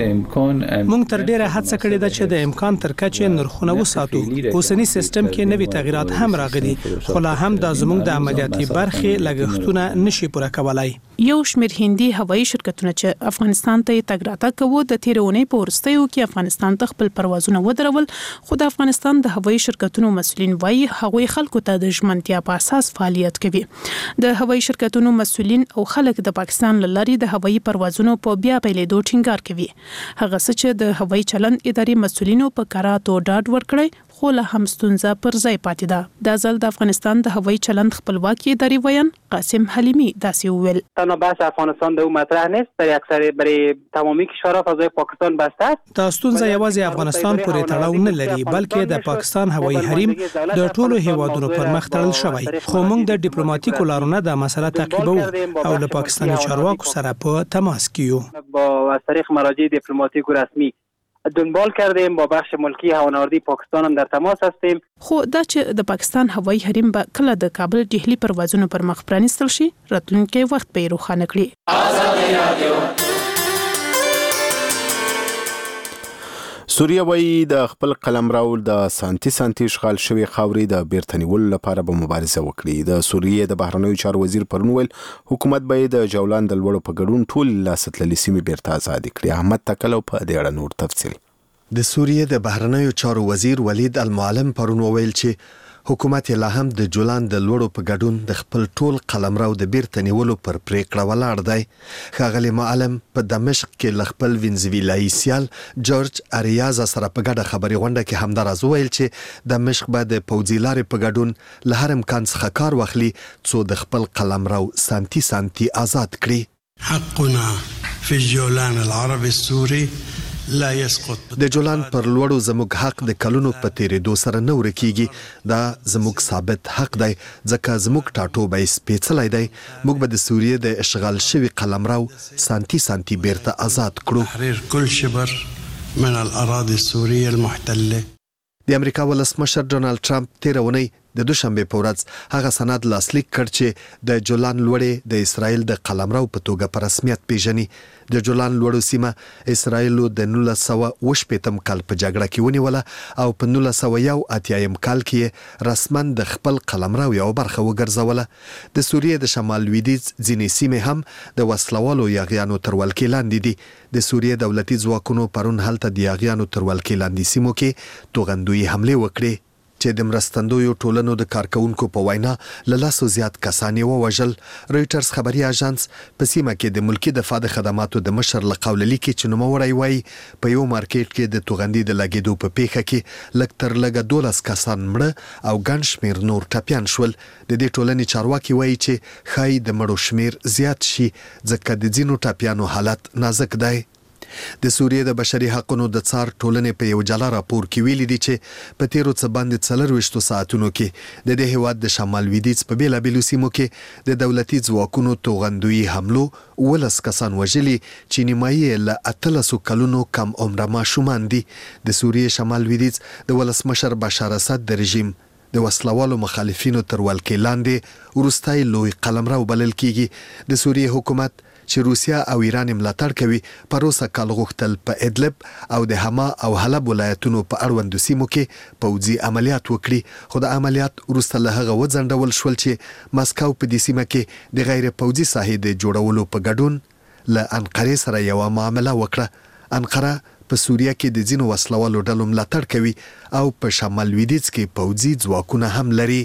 مونږ تر ډیره هڅه کړې ده چې د امکان تر کچې نرخونه وساتو. اوسنی سیستم کې نوي تغیرات هم راغلي خو لا هم د زموږ د عملیاتي برخې لګښتونه نشي پوره کولای. یو شمېر هندي هوایي شرکتونه چې افغانستان ته تګ راتګ کوي د تیرونې په وروستیو کې افغانستان ته خپل پروازونه ودرول. خو د افغانستان د هوایي شرکتونو مسؤلین وایي هغوی خلکو ته د ژمنتیا په اساس فعالیت کوي. د هوایي شرکتونو مسؤلین او خلک د پاکستان له لارې د هوایي پروازونو په بیا پیلېدو ټینګار کوي. هغه څه چې د هوایي چلند ادارې مسؤلینو په کراتو ډاډ ورکړی خو له هم ستونزه پر ځای پاتې ده. د ځل د افغانستان د هوایي چلند خپلواکي ادارې ویان قاسم حلیمی داسې وویل. تنها بحث افغانستان د مطرح نیست برای اکثر برای تمامی کشورها فضای پاکستان بسته است. دا ستونزه یوازې افغانستان پورې تړاو نه لري بلکې د پاکستان هوایي حریم د ټولو هیوادونو پر مخ تړل شوی. خو موږ د ډیپلوماټیکو لارو نه د مسله تعقیبو او له پاکستاني چارواکو سره په تماس کې یو. با از طریق مراجع دیپلماتیک و رسمی دنبال کردیم. با بخش ملکی هوانوردی پاکستان هم در تماس هستیم. خو دا چې د پاکستان هوایي حریم به کله د کابل ډهلی پروازونو پر مخ پرانیستل شي راتلونکي وخت به روښانه کړي. آزادي رادیو سوریه وایي د خپل قلمرو د سانتي سانتي اشغال شوی خاورې د بیرته نیولو لپاره به مبارزه وکړي. د سوریې د بهرنیو چارو وزیر پرون ویل حکومت به د جولان د لوړو په ګډون ټول لاستللې سیمې بیرته آزاد کړي. احمد تکلو په دې اړه نور تفصیل. د سوریې د بهرنیو چارو وزیر ولید المعلم پرون ویل چې حکومت لا هم د جولان د لوړو په ګډون د خپل ټول قلمرو د بیرته نیولو پر پریکړه ولاړ دی. ښاغلی معلم په دمشق کې له خپل وینزویلایي سیال جورج اریازا سره په ګډه خبري غونډه کې همداراز وویل چې دمشق به د پوځي لارې په ګډون له هر امکان څخه کار واخلي څو د خپل قلمرو سانتي سانتي آزاد کړي. حقنا في الجولان العربي السوري لا يسقط. د جولان پر لوړو زموږ حق د کلونو په تیرېدو سره نه ورکیږي. دا زموږ ثابت حق دی ځکه زموږ ټاټوبی سپېڅلی دی. موږ به د سوریې د اشغال شوي قلمرو سانتي سانتي بیرته آزاد کړو. تحرير كل شبر من الأراضي السورية المحتلة. د امریکا ولسمشر ډونالد ټرمپ تیره اونۍ د دوشنبه په ورځ هغه سند لاسلیک کړ چې د جولان لوړې د اسرائیل د قلمرو په توګه په رسمیت پیژني. د جولان لوړو سیمه اسرائیل د نولس سوه اوه شپېتم کال په جګړه کې ونیوله او په نولس سوه یو اتیایم کال کې رسما د خپل قلمرو یو برخه وګرځوله. د سوریې د شمال لویدیځ ځینې سیمې هم د وسلوالو یاغیانو تر ولکې لاندې دي. د سوریې دولتي ځواکونو پرون هلته د یاغیانو تر ولکې لاندې سیمو کې توغندویي حملې وکړې. چې د مرستندویو ټولنو د کارکونکو په وینا له لاسو زیات کسان یې ووژل. رویټرز خبري اژانس په سیمه کې د ملکی دفاع د خدماتو د مشر له قول لیکي چې نوموړی وایي په یو مارکیټ کې د توغندي د لګیدو په پیښه کې لږ تر لږه دولس کسان مړه او ګڼ شمېر نور ټپیان شول. د دې ټولنې چارواکي وایي چې ښایي د مړو شمېر زیات شي ځکه د ځینو ټپیانو حالت نازک دی. د سوریې د بشري حقوقو د څار ټولنې په یو جلا راپور کې ویلي دي چې په تیرو څه باندې څلرويشتو ساعتونو کې د دې هیواد د شمال لویدیځ په بیلابیلو سیمو کې د دولتي ځواکونو توغندوي حملو ولس کسان وژلي چې نیمایي له اتلسو کلونو کم عمره ماشومان دي. د سوریې شمال لویدیځ د ولسمشر بشار اسد د رژیم د وسلوالو مخالفینو تر ولکې لاندې وروستی لوی قلمرو بلل کیږي. د سوریې حکومت چې روسیا او ایران ملاتړ کوي پروسه کال غوښتل په ادلب او د حما او حلب ولایتونو په اړوندو سیمو کې پوځي عملیات وکړي، خو د عملیات وروسته له هغه وځنډول شول چې مسکو په دې سیمه کې د غیر پوځي ساحې د جوړولو په ګډون له انقرې سره یو معامله وکړه. انقره په سوریه کې د ځینو وسلوالو ډلو ملاتړ کوي او په شمال لویدیځ کې پوځي ځواکونه هم لري.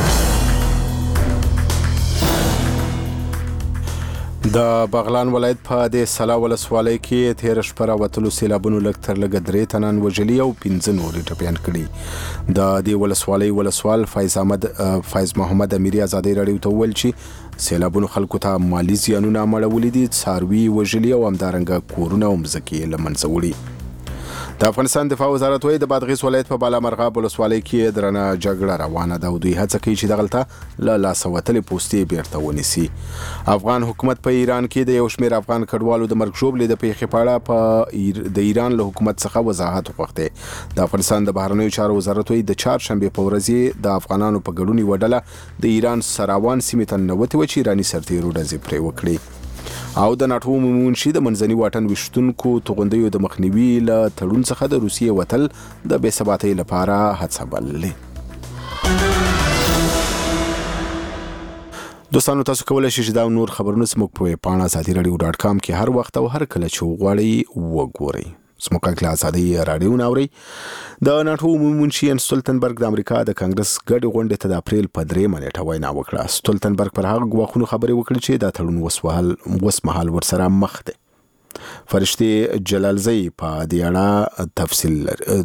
د بغلان ولایت په د سلا ولسوالۍ کې تیر شپه راوتلو سیلابونو لږ تر لږه درې تنان وژلي او پنځه نور ټپیان کړي. د دې ولسوالۍ ولسوال فیض احمد فیض محمد امیری ازادي راډیو ته وویل چې سیلابونو خلکو ته مالی زیانونه مړولي دي، څاروي وژلي او همدارنګه کورونه او مځکې له منځه وړي. د افغانستان دفاع وزارت وایي د بادغیس ولایت په بالامرغاب ولسوالۍ کې درنه جګړه روانه ده او دوی هڅه کوي چې دغلته له لاسه وتلې پوستې بیرته ونیسي. افغان حکومت په ایران کې د یو شمېر افغان کډوالو د مرګ ژوبلې د پیښې په اړه په د ایران له حکومت څخه وضاحت وغوښتی. د افغانستان د بهرنیو چارو وزارت وایي د چهارشنبې په ورځ د افغانانو په ګډون یوه ډله د ایران سراوان سیمې ته ننوتې وه چې ایراني سرتیرو ډزې پرې وکړې. او د ناټو عمومي منشي د منځني واټن ویشتونکو توغندیو د مخنیوي له تړون څخه د روسیې وتل د بې ثباتۍ لپاره هڅه بللې. دوستانو تاسو کولی شئ چې دا نور خبرونه زموږ په ویب پاڼه ازادي راډیو ډاټ کام کې هر وخت او هر کله چې وغواړئ وګورئ. زموږ غږ ازادي راډیو ناوري. د ناټو عمومي منشي ان ستولتنبرګ د امریکا د کانګرس ګډ غونډې ته د اپریل په درېمه نیټه وینا وکړه. ستولتنبرګ پر هغه ګواښونو خبرې وکړې چې دا تړون وسوهل وسمهال ورسره مخ دی. فرشتي جلالزی په دې اړه تفصیل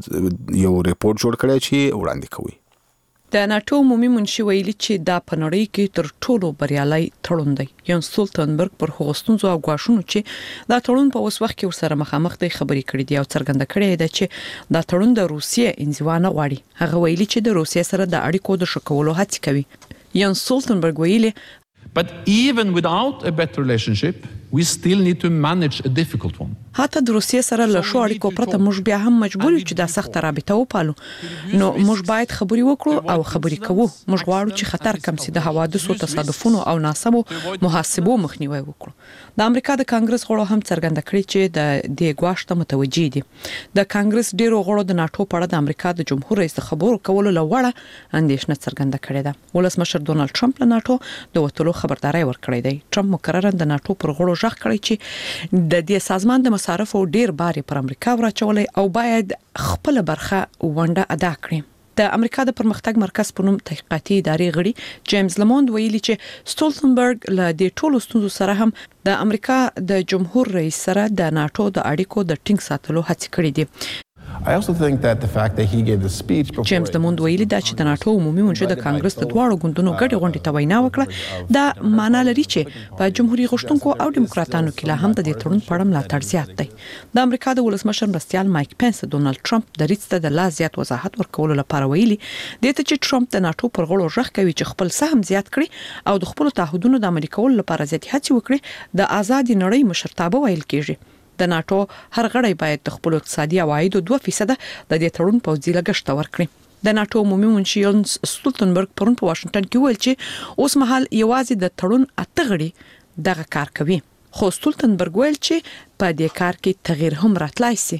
یو ریپورت جوړ کړی چې وړاندې کوي. د ناټو عمومي منشي ویلي چې دا په نړۍ کې تر ټولو بریالي تړون دی. یان ستولتنبرګ پر هغو ستونزو او ګواښونو چې دا تړون په اوس وخت کې ورسره مخامخ دی خبرې کړې دي او څرګنده کړې ده چې دا تړون د روسیې انزوا نه غواړي. هغه ویلي چې د روسیې سره د اړیکو د ښه کولو هڅې کوي. یان ستولتنبرګ ویلي But even without a better relationship, we still need to manage a difficult one. حتی د روسیې سره له شو اړیکو پرته موږ بیا هم مجبور یو چې دا سخت رابطه وپالو. نو موږ باید خبرې وکړو او خبرې کوو. موږ غواړو چې خطر کم سي، د حوادثو تصادفونو او ناسمو محاسبو مخنیوي وکړو. د امریکا د کانګرس غړو هم څرګنده کړی چې د دې ګواښ ته متوجي دي. د کانګرس ډیرو غړو د ناټو په اړه د امریکا د جمهور رئیس خبرو کولو لوړه اندېښنه څرګنده کړې ده. ولسمشر ډونالد ټرمپ له ناټو د وټولو خبرداري ورکړې ده. ټرمپ مکررن د ناټو پر غړو ژغ کړی چې د دې سازمان د مصارفو ډیر بار پر امریکا ورچولې او باید خپل برخه ونډه ادا کړي. د امریکا د پرمختګ مرکز په نوم تحقیقاتي ادارې غړي جیمز لموند ویلي چې ستولتنبرګ له دې ټولو ستونزو سره هم د امریکا د جمهور رئیس سره د ناټو د اړیکو د ټینګ ساتلو هڅې کړې دي. I also think that the fact that he gave the speech before جیمز لموند ویلي دا چې د ناټو عمومي منشي د کانګرس د دواړو ګوندونو ګډې غونډې ته وینا وکړه دا معنا لري چې په جمهوریت غوښتونکو او دیموکراتانو کې لا هم د دې تړون په اړه ملاتړ زیات دی. د امریکا د ولسمشر مرستیال مایک پنس ډونالد ټرمپ د ریټ ته د لا زیات وضاحت ورکولو لپاره ویلي د ته چې ټرمپ د ناټو پر غړو ژغ کوي چې خپل سهم زیات کړي او د خپل تعهدونو د عملي کولو لپاره زیات هڅې وکړي. د آزادې نړۍ مشرتابه ویل کېږي. د ناټو هر غړی باید د خپل اقتصادي عوایدو دوه فیصد د دې تړون پوځي لګښت ورکړي. د ناټو عمومي منشي یانس ستولتنبرګ پرون په واشنگټن کې ویل چې اوس مهال یوازې د تړون اته غړي دغه کار کوي. خو ستولتنبرګ ویل چې په دې کار کې تغییر هم راتلای شي.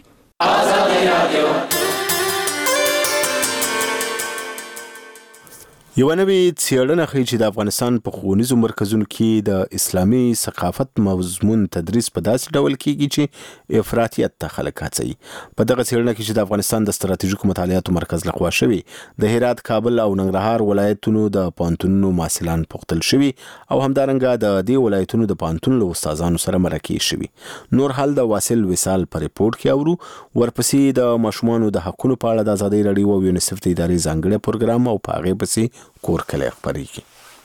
یو نوې څېړنه ښیي چې د افغانستان په ښوونیزو مرکزونو کې د اسلامي ثقافت مضمون تدریس په داسې ډول کېږي چې افراطیت ته خلک هڅوي. په دغه څېړنه کې چې د افغانستان د ستراتیژیکو مطالعاتو مرکز لخوا شوي، د هرات، کابل او ننګرهار ولایتونو د پوهنتونونو محصلان پوښتل شوي او همدارنګه د دې ولایتونو د پوهنتون له استادانو سره مرکې شوي. نور حال د واصل وصال په ریپورت کې اورو. ورپسې د ماشومانو د حقونو په اړه د ازادۍ راډیو او یونیسف د ادارې ځانګړی پروګرام او په هغې پسې کور کلی خپرېږي.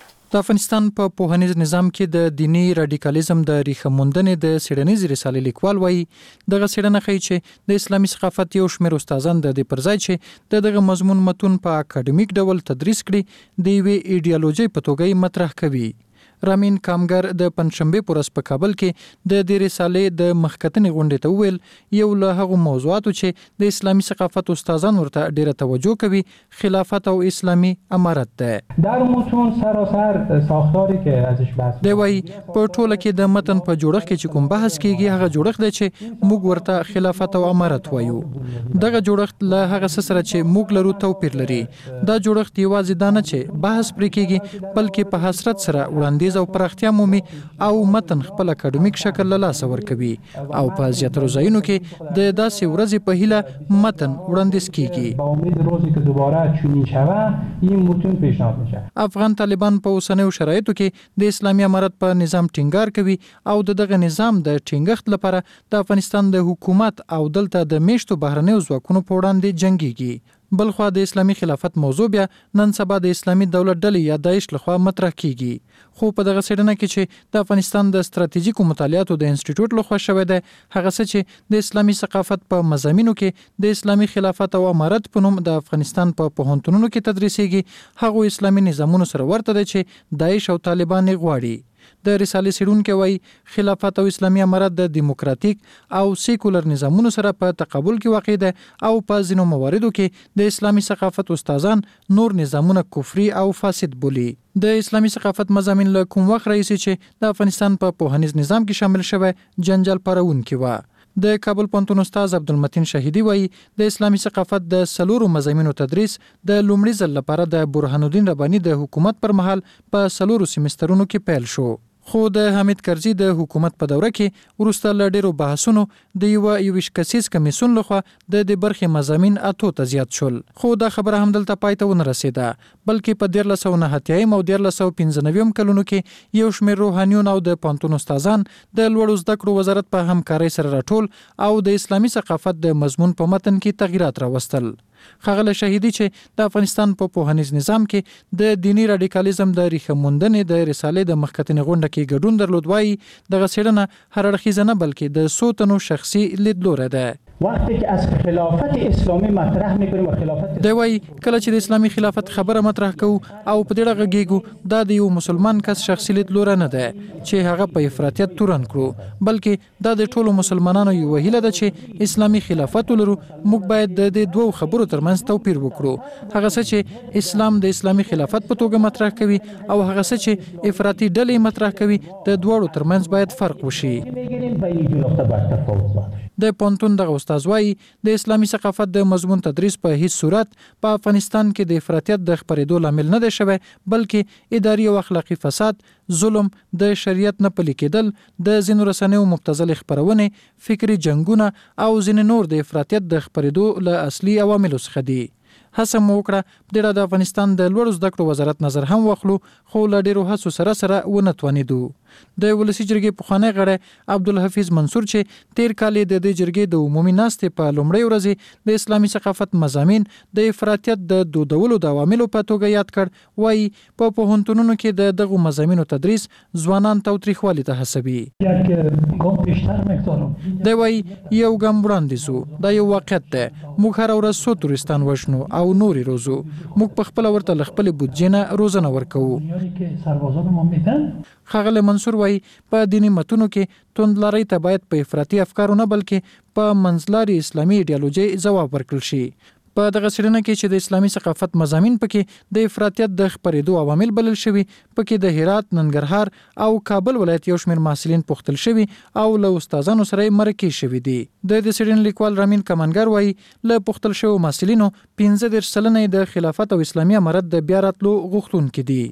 د افغانستان په پوهنیز نظام کې د دینی رادیکالیزم د ریښه موندنې د څېړنیزې رسالې لیکوال وایي دغه څېړنه ښیي چې د اسلامي ثقافت یو شمېر استادان د دې پر ځای چې د دغه مضمون متون په اکاډمیک ډول تدریس کړي د یوې ایډیالوژۍ په توګه یې مطرح کوي. رامین کامګر د پنځشنبه په ورځ په کابل کې د دې رسالې د مخکتنې غونډې ته وویل یو له هغو موضوعاتو چې د اسلامي ثقافت استادان ورته ډیره توجه کوي خلافت او اسلامي امارت ده. در متون سراسر ساختاری که ازش بحث دی وایي په ټوله کې د متن په جوړښت کې چې کوم بحث کیږي هغه جوړښت دی چې موږ ورته خلافت او امارت وایو. دغه جوړښت له هغه څه سره چې موږ لرو توپیر لري. دا جوړښت یوازې دا نه چې بحث پرې کیږي بلکې په حسرت سره وړاندې او پراختیا مومي او متن خپل اکاډمیک شکل له لاسه ورکوي او په زیاترو ځایونو کې د داسې ورځې په هیله متن وړاندیز کیږي. با امید روزی که دوباره چنین شود این متن پیشنهاد میشه. افغان طالبان په اوسنیو شرایطو کې د اسلامي امارت په نظام ټینګار کوي او د دغه نظام د ټینګښت لپاره د افغانستان د حکومت او دلته د میشتو بهرنیو ځواکونو په وړاندې جنګیږي. بلخوا د اسلامي خلافت موضوع بیا نن سبا د اسلامي دولت ډلې یا داعش لخوا مطرح کیږي. خو په دغه څېړنه کې چې د افغانستان د ستراتیژیکو مطالعاتو د انسټیټیوټ لخوا شوی دی هغه څه چې د اسلامي ثقافت په مضامینو کې د اسلامي خلافت او امارت په نوم د افغانستان په پوهنتونونو کې تدریسیږي هغه اسلامي نظامونو سره ورته دی چې داعش او طالبان غواړي. د رسالې څېړونکي وایي خلافت او اسلامي امارت د دیموکراتیک او سیکولر نظامونو سره په تقابل کې واقع ده او په ځینو مواردو کې د اسلامي ثقافت استادان نور نظامونه کفري او فاسد بولي. د اسلامي ثقافت مضامین له کوم وخت راځي چې د افغانستان په پوهنیز نظام کې شامل شوی جنجال پارونکي و. د کابل پوهنتون استاد عبدالمتین شهیدی وایي د اسلامي ثقافت د سلورو مضامینو تدریس د لومړي ځل لپاره د برهان الدین رباني د حکومت پر مهال په سلورو سیمسترونو کې پیل شو. خو د حمید کرزي د حکومت په دوره کې وروسته له ډیرو بحثونو د یو یویش کسیز کمیسون لخوا د دې برخې مضامین اتو ته زیات شول. خو دا خبره هم دلته پای ته ونه رسیده بلکې په دیارلس سوه نهه اتیایم او دیارلس سوه پنځه نویم کلونو کې یو شمېر روحانیون او د پوهنتون استادان د لوړو زده کړو وزارت په همکارۍ سره راټول او د اسلامي ثقافت د مضمون په متن کې تغییرات راوستل. ښاغلی شهیدي چې د افغانستان په پوهنیز نظام کې د دینی رادیکالیزم د ریښه موندنې د رسالې د مخکتنې غونډه کې ګډون درلود وایي دغه څېړنه هر اړخیزه نه بلکې د څو تنو شخصي لیدلوری ده. وقتی که از خلافت اسلامی مطرح میکنیم و خلافت دی وایي کله چې د اسلامي خلافت خبره مطرح کوو او په دې اړه غږیږو دا د یو مسلمان کس شخصي لیدلوری نه ده چې هغه په افراطیت تورن کړو بلکې دا د ټولو مسلمانانو یو هیله ده چې اسلامي خلافت ولرو. موږ باید د دې دوو خبرو ترمنځ توپیر وکړو هغه څه چې اسلام د اسلامي خلافت په توګه مطرح کوي او هغه څه چې افراطي ډلې مطرح کوي د دواړو ترمنځ باید فرق وشي. د پوهنتون دغه استاد وایي د اسلامي ثقافت د مضمون تدریس په هیڅ صورت په افغانستان کې د افراطیت د خپرېدو لامل نه دی شوی بلکې اداري او اخلاقي فساد، ظلم، د شریعت نه پلي کېدل، د ځینو رسنیو مبتذلې خپرونې، فکري جنګونه او ځینې نور د افراطیت د خپرېدو له اصلي عواملو څخه دي. هڅه مو وکړه د د افغانستان د لوړو زده کړو وزارت نظر هم واخلو خو له ډیرو هڅو سره سره ونه توانېدو. د ولسی جرګې پخوانی غړی عبدالحفیظ منصور چې تیر کال د دې جرګې د عمومي ناستې په لومړۍ ورځ د اسلامي ثقافت مضامین د افراطیت د دودولو د عواملو په توګه یاد کړ وایي په پوهنتونونو کې د دغو مضامینو تدریس ځوانان تاوتریخوالي ته هڅوي. دی وایي یو ګام وړاندې ځو دا یو واقعیت دی. موږ هره ورځ څو تورستان وژنو او نورې روزو. موږ په خپله ورته له خپلې بودجې نه روزنه ورکوو. ښاغلی منصور وایي په دیني متونو کې توندلارۍ ته باید په افراطي افکارو نه بلکې په منځلاري اسلامي ایډیالوژۍ ځواب ورکړل شي. په دغه څېړنه کې چې د اسلامي ثقافت مضامین پکې د افراطیت د خپرېدو عوامل بلل شوي، پکې د هرات، ننګرهار او کابل ولایت یو شمېر محصلین پوښتل شوي او له استادانو سره مرکې شوي دي. د دې څېړنې لیکوال رامین کمانګر وایي له پوښتل شوو محصلینو پنځه دېرش سلنه د خلافت او اسلامي امارت د بیا راتلو غوښتونکي دي.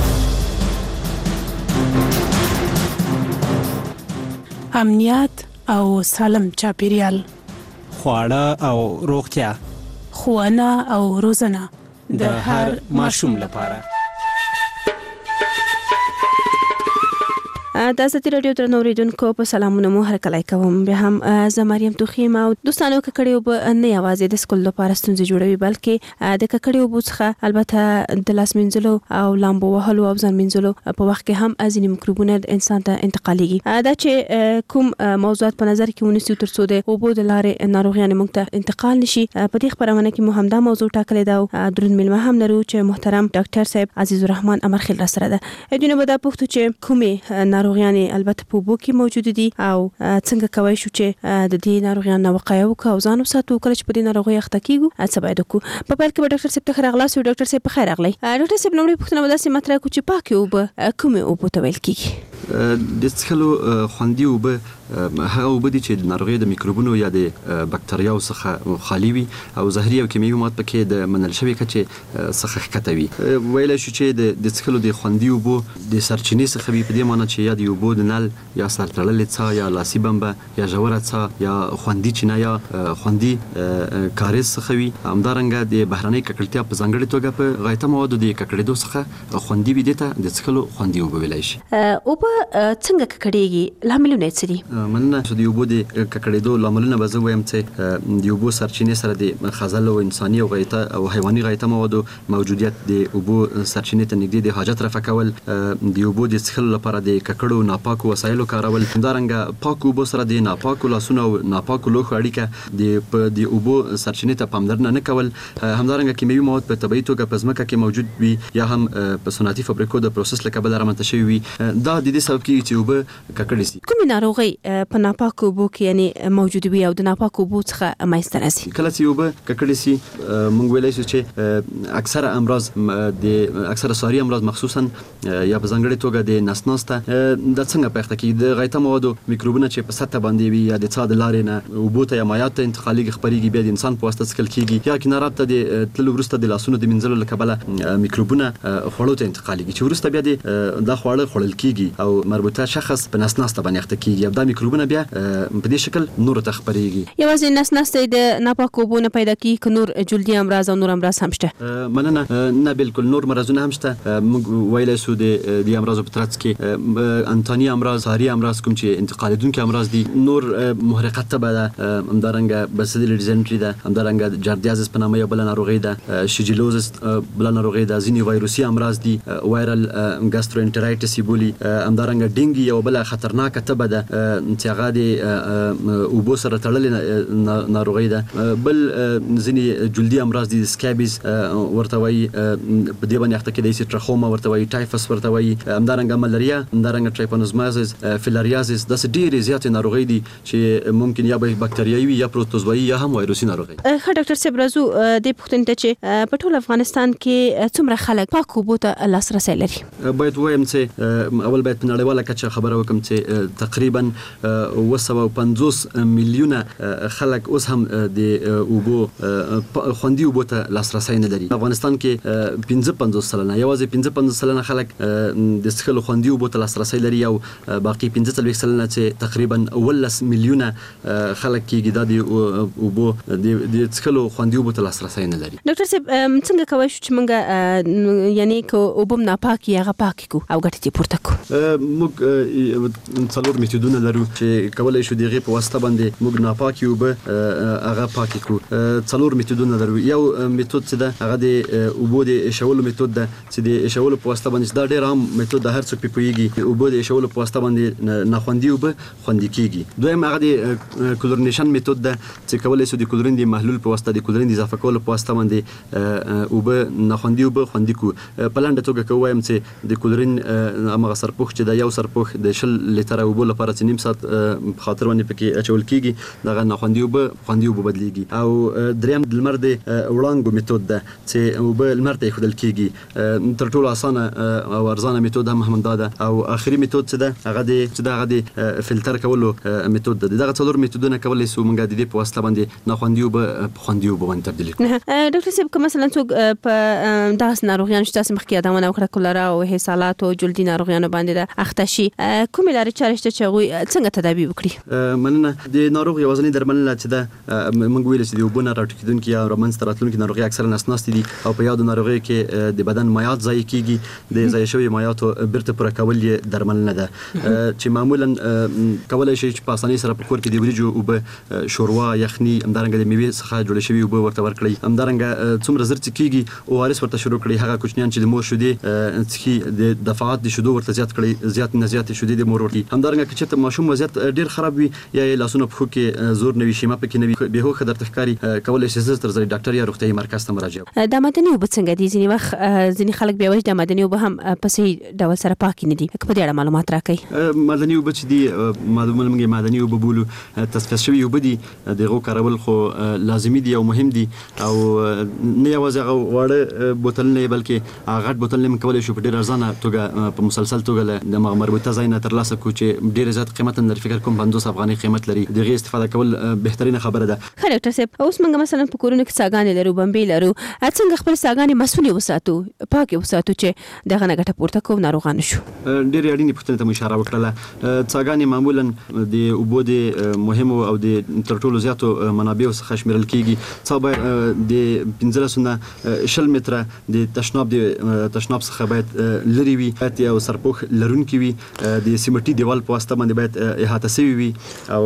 امنیت او سالم چاپیریال، خواړه او روغتیا، ښوونه او روزنه د هر ماشوم لپاره. د ازادي راډیو درنو اوریدونکو په سلامونه مو هرکلی کوم. بیا هم زه مریم توخیم او دوستانو ککړې اوبه نه یوازې د سکول لپاره ستونزې جوړوي، بلکې د ککړې اوبو څخه البته د لاس مینځلو او لامبو وهلو او ځان مینځلو په وخت کې هم ځینې میکروبونه انسان ته انتقالېږي. دا چې کوم موضوعات په نظر کې ونیسو تر څو د اوبو د لارې ناروغیانې موږ ته انتقال نشي، په دې خپرونه کې مو هم دا موضوع ټاکلې ده او دروند میلمه هم لرو چې محترم ډاکټر صاحب عزیز الرحمن امرخیل را سره ده. دوی به دا پوښتو چې کومې ناروغیانې البته په اوبو کې موجود دي او څنګه کوي شو چې د دې ناروغیانو نه وقایه وکړو او ځان وساتو کله چې په دې ناروغي اخته کیږو. څه باید وکړو؟ په پیل کې به ډاکټر صاحب ته ښه راغلاست. ډاکټر صاحب په خیر راغلی. ډاکټر صاحب لومړی پوښتنه به داسې مطرح کړو چې پاکې اوبه کومې اوبو ته ویل کیږي؟ د څښلو خوندي اوبه هغه اوبه دي چې د ناروغۍ د میکروبونو یا د بکتریاو څخه خالي وي او زهري او کیمیاوي مواد پکې د منل شوي کچې څخه ښکته وي. ویلی شو چې د څښلو د خوندي اوبو د سرچینې څخه وي، په دې معنی چې یا د اوبو د نل یا سر تړلې څاه یا لاسي بمبه یا ژوره څاه یا خوندي چینه یا خوندي کاریز څخه وي. همدارنګه د بهرنۍ ککړتیا په ځانګړې توګه په غایطه موادو د ککړېدو څخه خوندي وي، دې ته د څښلو خوندي اوبه ویلی شي. اوبه څنګه ککړېږي؟ لاملونه یې څه دي؟ مننه. چې د اوبو د ککړېدو لاملونه به زه وایم چې د اوبو سرچینې سره د خزل او انساني او غایطه او حیواني غایطه موادو موجودیت، د اوبو سرچینې ته نږدې د حاجت رفع کول، د اوبو د څښلو لپاره د ککړو ناپاکو وسایلو کارول، همدارنګه پاکو اوبو سره د ناپاکو لاسونو او ناپاکو لوښو اړیکه، د د اوبو سرچینې ته پاملرنه نه کول، همدارنګه کیمیاوي مواد په طبیعي توګه په ځمکه کې موجود وي یا هم په صنعتي فابریکو د پروسس له کبله رامنځته شوي وي. دا د دې سبب کېږي چې اوبه ککړې شي. کومې ناروغۍ په ناپاکو اوبو کې یعنې موجود وي او د ناپاکو اوبو څخه منځته راځي؟ کله چې اوبه ککړې شي موږ ویلی شو چې اکثره امراض د اکثره ساري امراض مخصوصا یا په ځانګړې توګه د نس ناسته دا څنګه پېښته کېږي؟ د غایطه موادو میکروبونه چې په سطح باندې وي یا د څاه د لارې نه اوبو ته یا مایعاتو ته انتقالېږي، خپرېږي، بیا د انسان په واسطه څښل کېږي، یا کنارات ته د تللو وروسته د لاسونو د مینځلو له کبله میکروبونه خوړو ته انتقالېږي چې وروسته بیا د دا خواړه خوړل کېږي او مربوطه شخص په نس ناسته باندې اخته کېږي او دا میکروبونه بیا په دې شکل نور ته خپرېږي. یوازې نس ناسته د ناپاکو اوبو نه پیدا کېږي که نور جلدي امراض او نور امراض هم شته؟ مننه. نه بالکل، نور مرضونه هم شته. موږ ویلی شو د دې امراضو په ترڅ کې انتاني امراض، ساري امراض کوم چې انتقالېدونکي امراض دي، نور محرقه تبه ده، همدارنګه باسیلر ډیزنټري ده، همدارنګه جاردیازس په نامه یو بله ناروغي ده، شیجلوزس بله ناروغي ده، ځینې وایروسي امراض دي، وایرل ګاستروانټرایټس یې بولي، همدارنګه ډینګي یو بله خطرناکه تبه ده چې هغه د اوبو سره تړلې ناروغي ده. بل ځینې جلدي امراض دي، سکابیز ورته وایي، په دې باندې اخته کېدای شي ټرخوما ورته وایي، ټایفس ورته وایي، همدارنګه ملاریا، همدارنګه ټرایپانوزمایسس، فیلاریازس، داسې ډېرې زیاتې ناروغۍ دي چې ممکن یا به باکتریایي وي یا پروتوزوایي یا هم وایروسي ناروغۍ. ښه ډاکټر صاحب راځو دې پوښتنې ته چې په ټول افغانستان کې څومره خلک پاکو اوبو ته لاسرسی لري؟ باید ووایم چې اول باید په نړیواله کچه خبره وکړم چې تقریبا اوه سوه او پنځوس میلیونه خلک اوس هم د اوبو خوندي اوبو ته لاسرسی نه لري. افغانستان کې پنځه پنځوس سلنه یوازې پنځه پنځوس سلنه خلک د څښلو خوندي اوبو ته لاسرسی لري او باقي پنځه څلوېښت سلنه چې تقریبا اوولس میلیونه خلک کېږي دا د اوبو د څښلو خوندي اوبو ته لاسرسی نه لري. ډاکټر صاحب څنګه کولی شو چې موږ یعنی که اوبه ناپاکې هغه پاکې کړو او ګټې یې پورته کړو؟ موږ څلور میتودونه لرو چې کولی شو د هغې په واسطه باندې موږ ناپاکې اوبه هغه پاکې کړو. څلور میتودونه لرو. یو میتود چې ده هغه د اوبو د ایشولو میتود ده چې د ایشولو په واسطه باندې دا ډېر عام میتود ده، هر څوک پرې پوهېږي. اوبه د ایشولو په واسطه باندې ناخوندي اوبه خوندي کېږي. دویم هغه د کلورینیشن میتود ده چې کولی شو د کلورین د محلول په واسطه د کلورین د اضافه کولو په واسطه باندې اوبه ناخوندي اوبه خوندي کړو. په لنډه توګه که ووایم چې د کلورین همغه سرپوښ چې د یو سرپوښ د شل لیټره اوبو لپاره چې نیم ساعت په خاطر باندې پکې اچول کیږي دغه ناخوندي اوبه خوندي اوبه بدلیږي. او دریم د لمر د وړانګو میتود ده چې اوبه لمر ته ایښودل کیږي. تر ټولو اسانه او ارزانه میتود هم همدا ده. او اخري میتود چې ده هغه د چې دغه د فلټر کولو میتود ده. دغه څلور میتودونه کولای شو موږ د دې په واسطه باندې ناخوندي اوبه په خوندي اوبه باندې تبدیل کړو. ډاکټر صاحب کوم مثلا څوک په داس ناروغیان چې تاسو مخکې یادونه وکړه کولرا او حسالات او جلدي ناروغیان باندې د اختشي کوم لارې چارشته چې هغه څنګه تداوی وکړي؟ مننه. د ناروغ یوازنی درملنه چې ده موږ ویل چې د اوبو نه راټوکیدونکي یا رومنس تراتلونکي ناروغي اکثرا نسناستي دي او په یاد ناروغي کې د بدن مایعات ضایع کیږي. د ضایع شوی مایعاتو بیرته پوره کول یې درملنه ده چې معمولا کولای شي چې په اسانۍ سره په کور کې د وریجو اوبه شوروا یخني همدارنګه د میوې څخه جوړ شوی اوبه ورته ورکړي. همدارنګه څومره زر چې کیږي او ارس ورته شروع کړي. هغه کوچنیان چې د مور شودې څخه د دفعات د شودو ورته زیات کړي زیات نه زیات شودې د مور ورتي. همدارنګه چې ته ماشوم وضعیت ډیر خراب وي یا لاسونه په خو کې زور نه وي شیمه پکې نه وي به هوښه درته ښکاري کولای شي زر تر زری ډاکټر یا روغتیايي مرکز ته مراجعه وکړي. د مدني اوبه څنګه دي؟ ځینې وخت ځینې خلک بیا وایي د مدني اوبه هم په صحیح ډول سره پاک نه دي. په دې اړه معلومات راکړئ. مدني اوبه چې دي معلومه موږ مدني اوبه بولو تصفیه شوی اوبه دي. دغه کارول خو لازمي دي او مهم دي او نه یوازې هغه واړه بوتلونه بلکې هغه بوتلونه موږ کولای شو په ډیر ارزانه توګه په مسلسل توګه د مربوطه ځای نه ترلاسه کړو چې ډیر زیات قیمت هم لري. فکر کوم پنځوس افغاني قیمت لري. دغه استفاده کول بهترینه خبره ده. خیر ډاکټر صاحب اوس موږ مثلا په کورونو کې څاګانې لرو بمبې لرو څنګه خپل څاګانې مسؤل وساتو پاکه وساتو چې دغه نه ګټه پورته کوو ناروغان شو؟ ډیر اړینې پوښتنه ته اشاره وکړه. څاګانې معمولا د اوبو د مهمو او د تر ټولو زیاتو منابعو څخه شمیرل کیږي. څو باید د پنځلس نه شل متره د تشناب د تشناب څخه باید لري وي. باید یو سرپوښ لرونکي وي. د سیمټي دیوال په واسطه باندې باید احاطه شوی وي او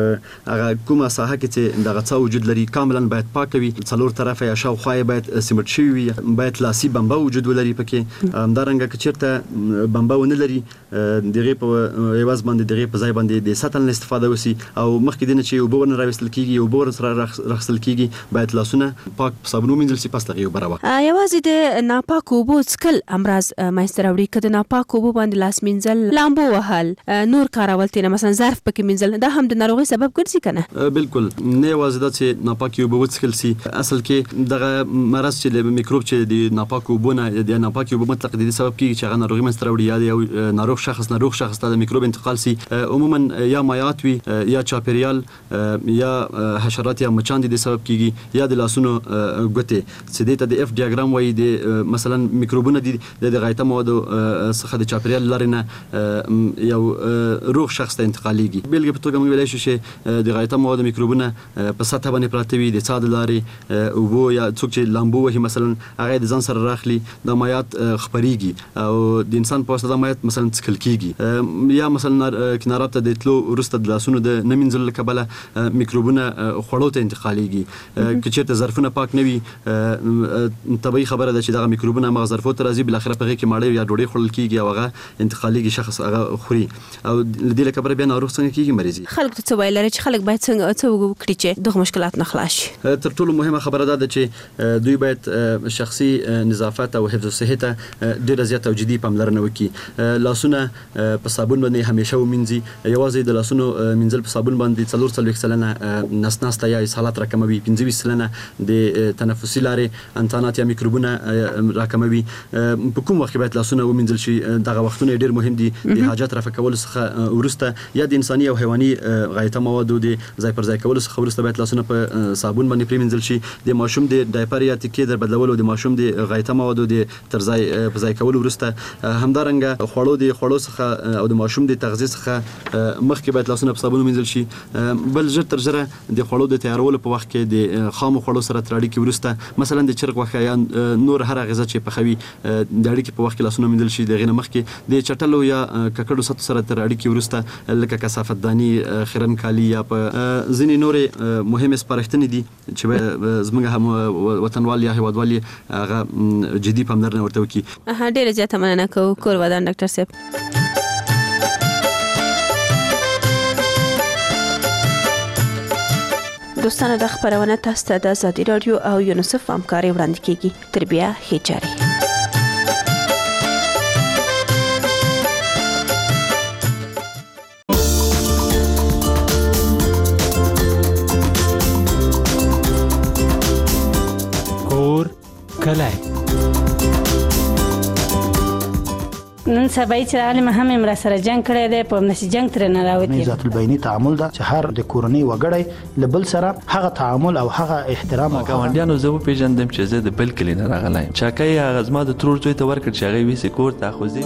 هغه کومه ساحه کې چې دغه څه وجود لري کاملا باید پاک وي. څلور طرفه یا شاوخوا باید سیمټ شوی وي. باید لاسي بمبا وجود ولري پکې. همدارنګه که چیرته بمبا ونه لري دغه په ایواز باندې دغه په ځای باندې د ساتل استفاده وسی او مخکې دنه چې اوبه ونه راوستل کیږي اوبه ور سره راخصل کیږي باید لاسونه پاک صابون ومینځل شي. پس دغه اوبه راوړه یوازې د ناپاک اوبو څکل امراض مایستر وړي. کده ناپاک اوبو باندې لاس مینځل لامبو وهل نور کارول تینا مثلا ظرف پکې مینځل دا هم د ناروغي سبب ګرځي کنه؟ بالکل نه یوازې د چې ناپاکي اوبه وڅکل سي اصل کې دغه مرض چې میکروب چې د ناپاکو اوبو نه د ناپاکي اوبو مطلق د سبب کیږي چې هغه ناروغي منځ ته راوړي یا یو ناروغ شخص ناروغ شخص ته د میکروب انتقال سي. عموما یا مایعات وي یا چاپیریال یا حشرات یا مچان د سبب کیږي یا د لاسونو ګوتې چې د اف ډیاګرام وایي د مثلا میکروبونه د غایطه موادو څخه د چاپیریال لارې نه یو روغ شخص ته انتقالیږي. بلکې په توګه موږ ویلای شو چې د غایطه موادو میکروبونه په سطح باندې پراته وي. د څا د لارې اوبو یا څوک چې لامبو وهي مثلا هغه د ځان سره راخلي د مایعات خپريږي او د انسان په واسطه د مایعات مثلا څکل کیږي یا مثلا کنارات ته د تلو ورسته د لاسونو د نمینځل کبله میکروبونه خوړو ته انتقالیږي. که چیرته ظرفونه پاک نه وي طبيعي خبره ده چې دغه میکروبونه مغز ظرفو ته راځي بل اخره په کې ماړې یا ډوډۍ خورل کیږي او هغه انتقالیږي شخص هغه خوري او د دې لپاره بیا ناروغ څنګه کیږي مریضي. خلک ته ویل لري چې خلک باید څنګه څه وکړي چې دغه مشکلات نه خلاص شي. تر ټولو مهمه خبره ده چې دوی باید شخصي نظافت او حفظ الصحه ته ډیره زیاته او جدي پاملرنه وکړي. لاسونه په صابون باندې همیشه ومینځي. یوازې د لاسونو مینځل په صابون باندې څلور څلوېښت سلنه نسناسته یا اسهالات راکموي. پنځه ویشت سلنه د تنفسي لارې انتانات یا میکروبونه راکموي. په کوم وخت باید لاسونه ومینځل شي؟ دغه وختونه ډیر مهم دي. د حاجت رفع کول څخه ورسته یا د انساني او حیواني غایطه موادو د ځای پر ځای کول څخه ورسته باید لاسونه په صابون باندې پریمنځل شي. د ماشوم د ډایپر یا تکې در بدلول او د ماشوم د غایطه موادو د تر ځای په ځای کول ورسته همدارنګه خوړو د خوړو څخه او د ماشوم د تغذیه څخه مخکې باید لاسونه په صابون ومینځل شي. بل ژر تر ژره د خوړو د تیارولو په وخت کې د خامو خوړو سره تر اړیکې ورسته مثلا د چرګ غوښه یا نور هر غذا چې پخوي د اړیکې په وخت کې لاسونه ومینځل شي. دغه نه مخکې د چټلو یا ککړو سطو سره تر اړیکې ورسته لکه کثافت دانی خیرن کالی یا په ځینې نورې مهمه سپارښتنې دي چې زموږ هم وطنوال یا هیوادوال هغه جدي پاملرنه ورته وکړي. ډیره زیاته مننه کوم کور ودان ډاکټر صاحب. دوستانه د خبرونه تاسو ته د ازادي رادیو او یونیسف همکاري وړاندې کیږي. تر بیا هیچاري نن سبا چې عالم هم امر سره جنگ کړی دی په نشي جنگ تر نه راوتی ذات البینی تعامل دا چې هر د کورنۍ وګړی لبل سره هغه تعامل او هغه احترام او ګاونډیانو زه په پیژندم چې زه د بل کلی نه راغلایم چاکای هغه زما د ترور څوی ته ورکړ چې هغه وی سکور ته خوځي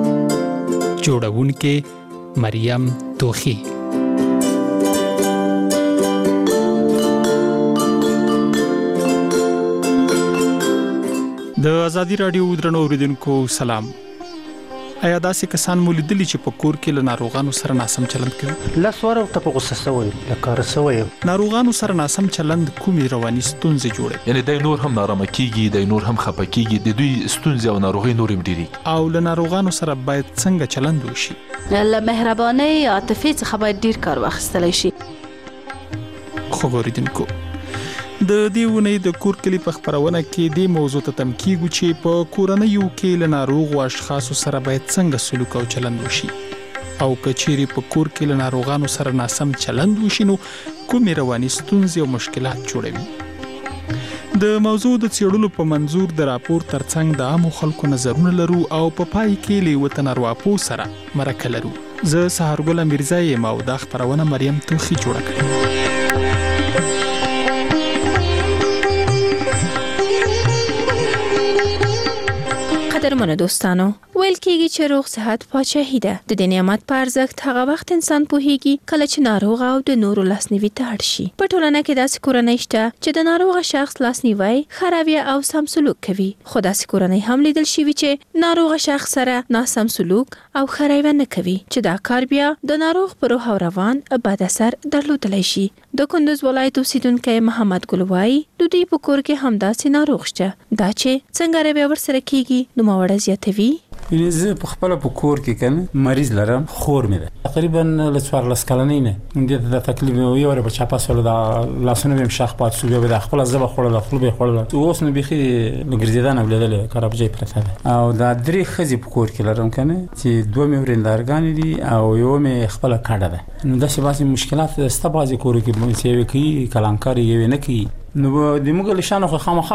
جوړونکې مریم توخی. د ازادي رادیو درنو اوریدونکو سلام. آیا داسې کسان مو لیدلي چې په کور کې له ناروغانو سره ناسم چلند کوي؟ لاس ور او ته په غوسه سوی لکه رسوي ناروغانو سره ناسم چلند کومې رواني ستونزې جوړوي؟ یعنی د نور هم نارامه کیږي، د نور هم خپه کیږي، د دوی ستونزې او ناروغي نور هم ډیری. او له ناروغانو سره باید څنګه چلند وشي؟ له مهرباني عاطفي څخه باید ډیر کار واخیستل شي. خو ګوریدونکو د دې ونې د کور کلی په خبرونه کې د موضوع ته تم کیږي چې په کورنیو کې له ناروغ او اشخاصو سره باید څنګه سلوک او چلند وشي او کچيري په کور کې له ناروغانو سره ناسم چلند وشي نو کومې رواني ستونزې او مشکلات جوړوي. د موضوع د څېړلو په منظور د راپور ترڅنګ د عامو خلکو نظرونه لرو او په پای کې له وطن ارواپو سره مرکه لرو. زه سهارګل میرزا یم او دا خبرونه مریم توخی جوړه کړې. قدرمنو دوستانو، ویل کېږي چې روغ صحت پاچاهي ده. د دې نعمت په ارزښت هغه وخت انسان پوهیږي کله چې ناروغ او د نورو لاسنیوي ته اړ شي. په ټولنه کې داسې کورنۍ شته چې د ناروغ شخص لاسنیوي خرابیا او سم سلوک کوي. خو داسې کورنۍ هم لیدل شوي چې ناروغ شخص سره ناسم سلوک او خرابیا نه کوي چې دا کار بیا د ناروغ پر روح او روان بد اثر درلودلی شي. د کندوز ولایت اوسیدونکی محمد ګل وایي د دې په کور کې هم داسې ناروغ شته. دا چې څنګه رویه ورسره کیږي نو ماوړه زیاتوي. زه په خپل په کور کې کنه مریض لرم، خور مې ده تقریبا له څوار لاس کلنې نه دې د تکلیف یو ور په چاپا سره د لاسونو مې شاخ پات شو بیا د خپل زبه خورل خپل به خورل اوس نو بيخي لګرځیدان ولیدل خراب ځای پرته ده او دا درې خزي په کور کې لرم کنه چې دوه مې ورندارګان دي او یو مې خپل کاډه ده. نو دا شی باسي مشکلات ست بازي کور کې مې څه وکي کلانکاري یې نه کوي. نو د موږ له شانو خامخا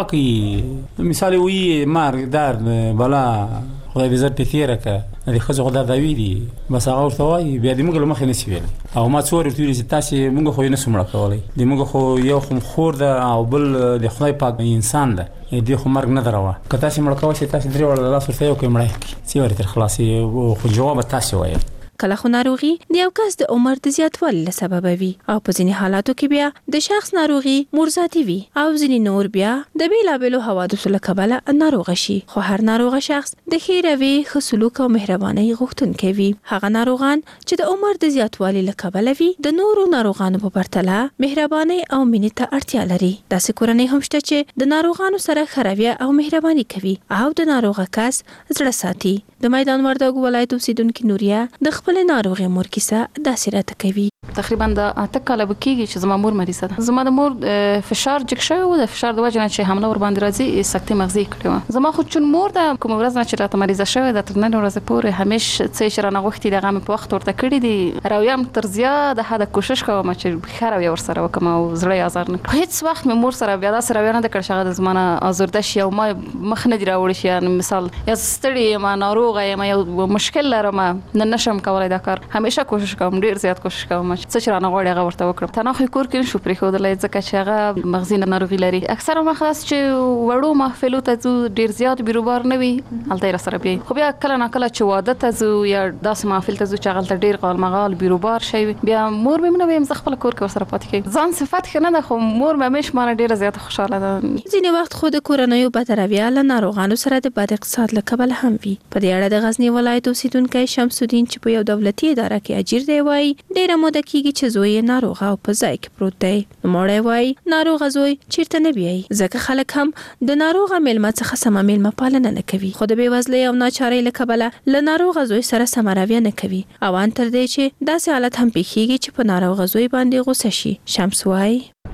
کوي مثال وی مار دار بلا خدای دې زړه تیره ک د خزو خدای دا وی دي بس هغه ورته وای بیا دې موږ له مخې نسی ویل او ما څور ورته چې تاسو موږ خو نه سمړه کولای دې موږ خو یو خو خور ده او بل د خدای پاک انسان ده دې خو مرګ نه دراوه که تاسو مړ کوئ تاسو درې وړ لاس ورته یو کې مړی سی ورته خلاصي خو جواب تاسو وایي. کله خو ناروغي د یو کس د عمر د زیاتوالي له سبب وي او په ځینې حالاتو کې بیا د شخص ناروغي مرزاتي وي او ځینې نور بیا د بیلابېلو حوادثو له کبله ناروغ شي. خو هر ناروغ شخص د ښې روي، ښه سلوک او مهربانۍ غوښتونکی وي. هغه ناروغان چې د عمر د زیاتوالي له کبله وي د نورو ناروغانو په پرتله مهربانۍ او مینې ته اړتیا لري. داسې کورنۍ هم شته چې د ناروغانو سره ښه رویه او مهرباني کوي او د ناروغه کس زړه ساتي. د میدان وردګو ولایت اوسیدونکې نوریا د خپل ناروغي مور کیسه داسې راته کوي. تقریبا د اته کاله بکیږي چې زما مور مریضه ده. زما د مور فشار جګ شوی و، د فشار د وجه نه چې حمله ور باندې راځي سکتې مغزي کړې و. زما خو چون مور ده کوم ورځ نه چې راته مریضه شوی ده تر نن ورځې پورې همیشه څه چې رانه غوښتي دغه مې په وخت ورته کړی دي. راویم تر زیاده حد کوشش کوم چې ښه راویه ورسره وکم او زړه آزار نه کړم. هیڅ وخت مې مور سره بیا داسې راویه نه ده کړې چې هغه د زما نه آزرده شي او ما مخ نه دي راوړی شي. یعنې مثال یا ستړې یم، ناروغه یم، یو مشکل لرم، نه نشم کولی دا کار. همیشه کوشش کوم، ډیر زیات کوشش کوم چې څه چې رانه غواړي هغه ورته وکړم. تنها خو کور کې نشو پرېښودلی ځکه چې هغه مغزي ناروغي لري. اکثره وخت داسې چې وړو محفلو ته ځو ډیر زیات بیروبار نه وي هلته یې راسره بیایي. خو بیا کله ناکله چې واده ته ځو یا داسې محفل ته ځو چې هغلته ډیر غالمغال بیروبار شی وي بیا مور مې نه ویم زه خپل کور کې ورسره پاتې کېږم. ځان صفت ښه نه ده خو مور مې همیشه مانه ډیره زیاته خوشحاله ده. ځینې وخت خو د کورنیو بدرویه له ناروغانو سره د بد اقتصاد له کبله هم وي. په دې اړه د غزني ولایت اوسیدونکی شمس الدین چې په یو دولتي اداره کې اجیر دی وایي ډیره موده کېږي چې زوی یې ناروغه او په ځای کې پروت دی. نوموړی وایي ناروغه زوی چیرته نه بیایي ځکه خلک هم د ناروغه میلمه څخه سمه میلمه پالنه نه کوي. خو د بېوزلۍ او ناچارۍ له کبله له ناروغه زوی سره سمه رویه نه کوي او ان تر دې چې داسې حالت هم پیښیږي چې په ناروغه زوی باندې غوسه شي. شمس وایي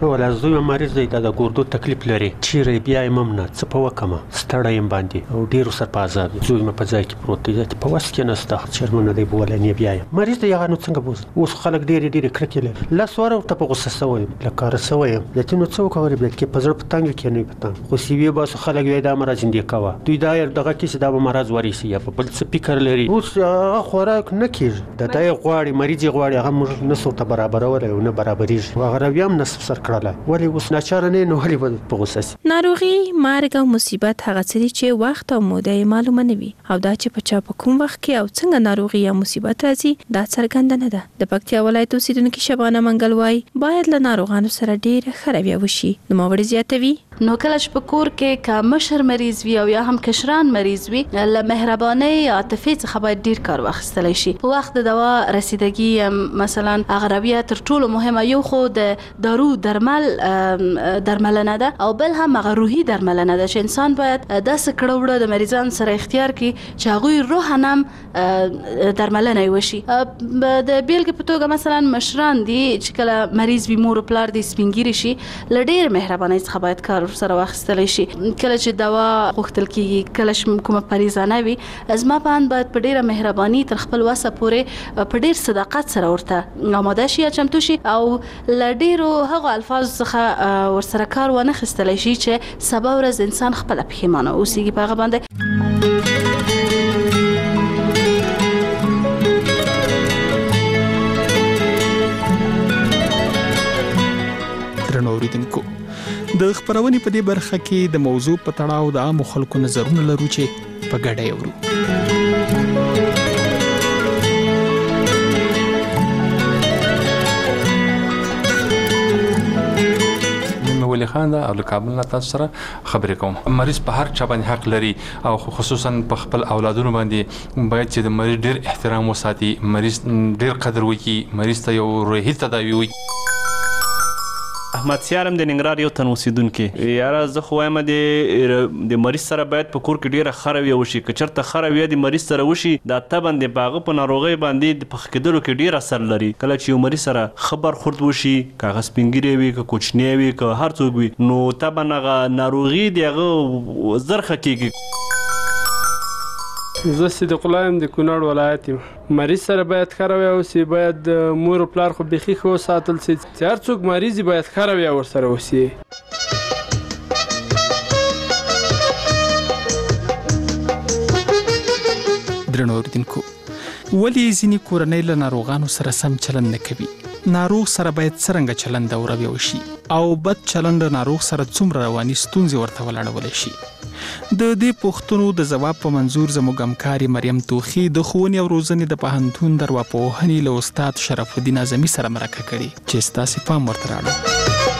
ولا زوی مریض دی د ګردو تکلیف لري چیرې بیا یې مم نه څه په وکمه ستړی یم باندې او ډېر سر په عذاب زوی مې په ځای کې پروت دی په وس کې نسته چرمنه دی بوله نه بیا یم مریض دی هغه نو څنګه بوز اوس خلک ډېر ډېر کرکې لري لاس ور ته په غوسه سوی له کار سوی یته نو څو کوي بیا کې په زړه پتنګ کې نه پتنګ خو سی وی بس خلک وی دا مرز اندې کاوه دوی دا دغه کې دا مرز وريسي یا په بل څه فکر لري اوس خوراک نه کیږي د دای غواړي مریض غواړي هغه موږ نسو ته برابر ولا نه برابرېږي هغه رویم نسب سر کړله ولی اوس ناچاره نه نو هلي په غوسه سي ناروغي مرګ او مصیبت هغه څه چې وخت او موده معلومه نه وي او دا چې په چا په کوم وخت کې او څنګه ناروغي یا مصیبت راځي دا څرګند نه ده د پکتیا ولایت اوسیدونکو شبانه منګل وای باید له ناروغانو سره ډیر خروي وشي نو موري زیاتوي نو کله چې په کور کې کا مشر مریض وي او یا هم کشران مریض وي له مهرباني عاطفي څخه باید ډیر کار واخیستل شي په وخت د دوا رسیدګي مثلا اغربیه تر ټولو مهمه یو خو د دارو درمل درملنه ده او بل هم هغه روحي درملنه ده چې انسان باید داسې کړه وړه د مریضان سره اختیار کړي چې هغوی روحاً هم درملنه وشي د بیلګې په توګه مثلا مشران دي چې کله مریض وي مور او پلار دي سپینګیري شي له ډېر مهربانۍ څخه باید کار سره واخیستل شي کله چې دوا غوښتل کېږي کله چې کومه پریزانه وي زما په اند باید په ډېره مهرباني تر خپل وسه پورې په ډېر صداقت سره ورته آماده شي یا چمتو شي او له ډېرو هغو الفاظو څخه ورسره کار ونه اخیستلی شي چې سبا ورځ انسان خپله پښیمانه اوسېږي په هغه باندې درنو اوریدونکو د خبرونې په دې برخه کې د موضوع په تړاو د عامو خلکو نظرونه لرو چې په ګډه یې ورو ولی خان دا او له کابل نه تاسو سره خبرې کوم مریض په هر چا باندې حق لري او خصوصا په خپل اولادونو باندې باید چې د مریض ډېر احترام وساتي مریض ډېر قدر وکړي مریض ته یو روحي تداوي وکړي احمد سیارم د ننګرهار یو تن اوسیدونکي یاره زه خو وایم د د مریض سره باید په کور کې ډېره ښه رویه وشي که چېرته ښه رویه د مریض سره وشي دا تبن د هغه په ناروغۍ باندې د پخ کېدلو کې ډېر اثر لري کله چې یو مریض سره ښه برخورد وشي که هغه سپینګیری وي که کوچنی وي که هر څوک وي نو تبن هغه ناروغي د هغه زر ښه کېږي زه صدیق الله یم د کونړ ولایت یم مریض سره باید ښه رویه وسي باید مور او پلار خو بیخي ښه وساتل سي چې هر څوک مریض وي باید ښه رویه ورسره وسي درنو اوریدونکو ولې ځینې کورنۍ له ناروغانو سره سم چلند نه کوي ناروغ سره باید څرنګه چلند او رویه وشي او بد چلند ناروغ سره څومره رواني ستونزې ورته ولاړولی شي د دې پوښتنو د ځواب په منظور زموږ همکارې مریم توخي د ښوونې او روزنې د پوهنتون د ارواپوهنې له استاد شرف الدین اعظمي سره مرکه کړې چې ستاسې پام ورته راوړو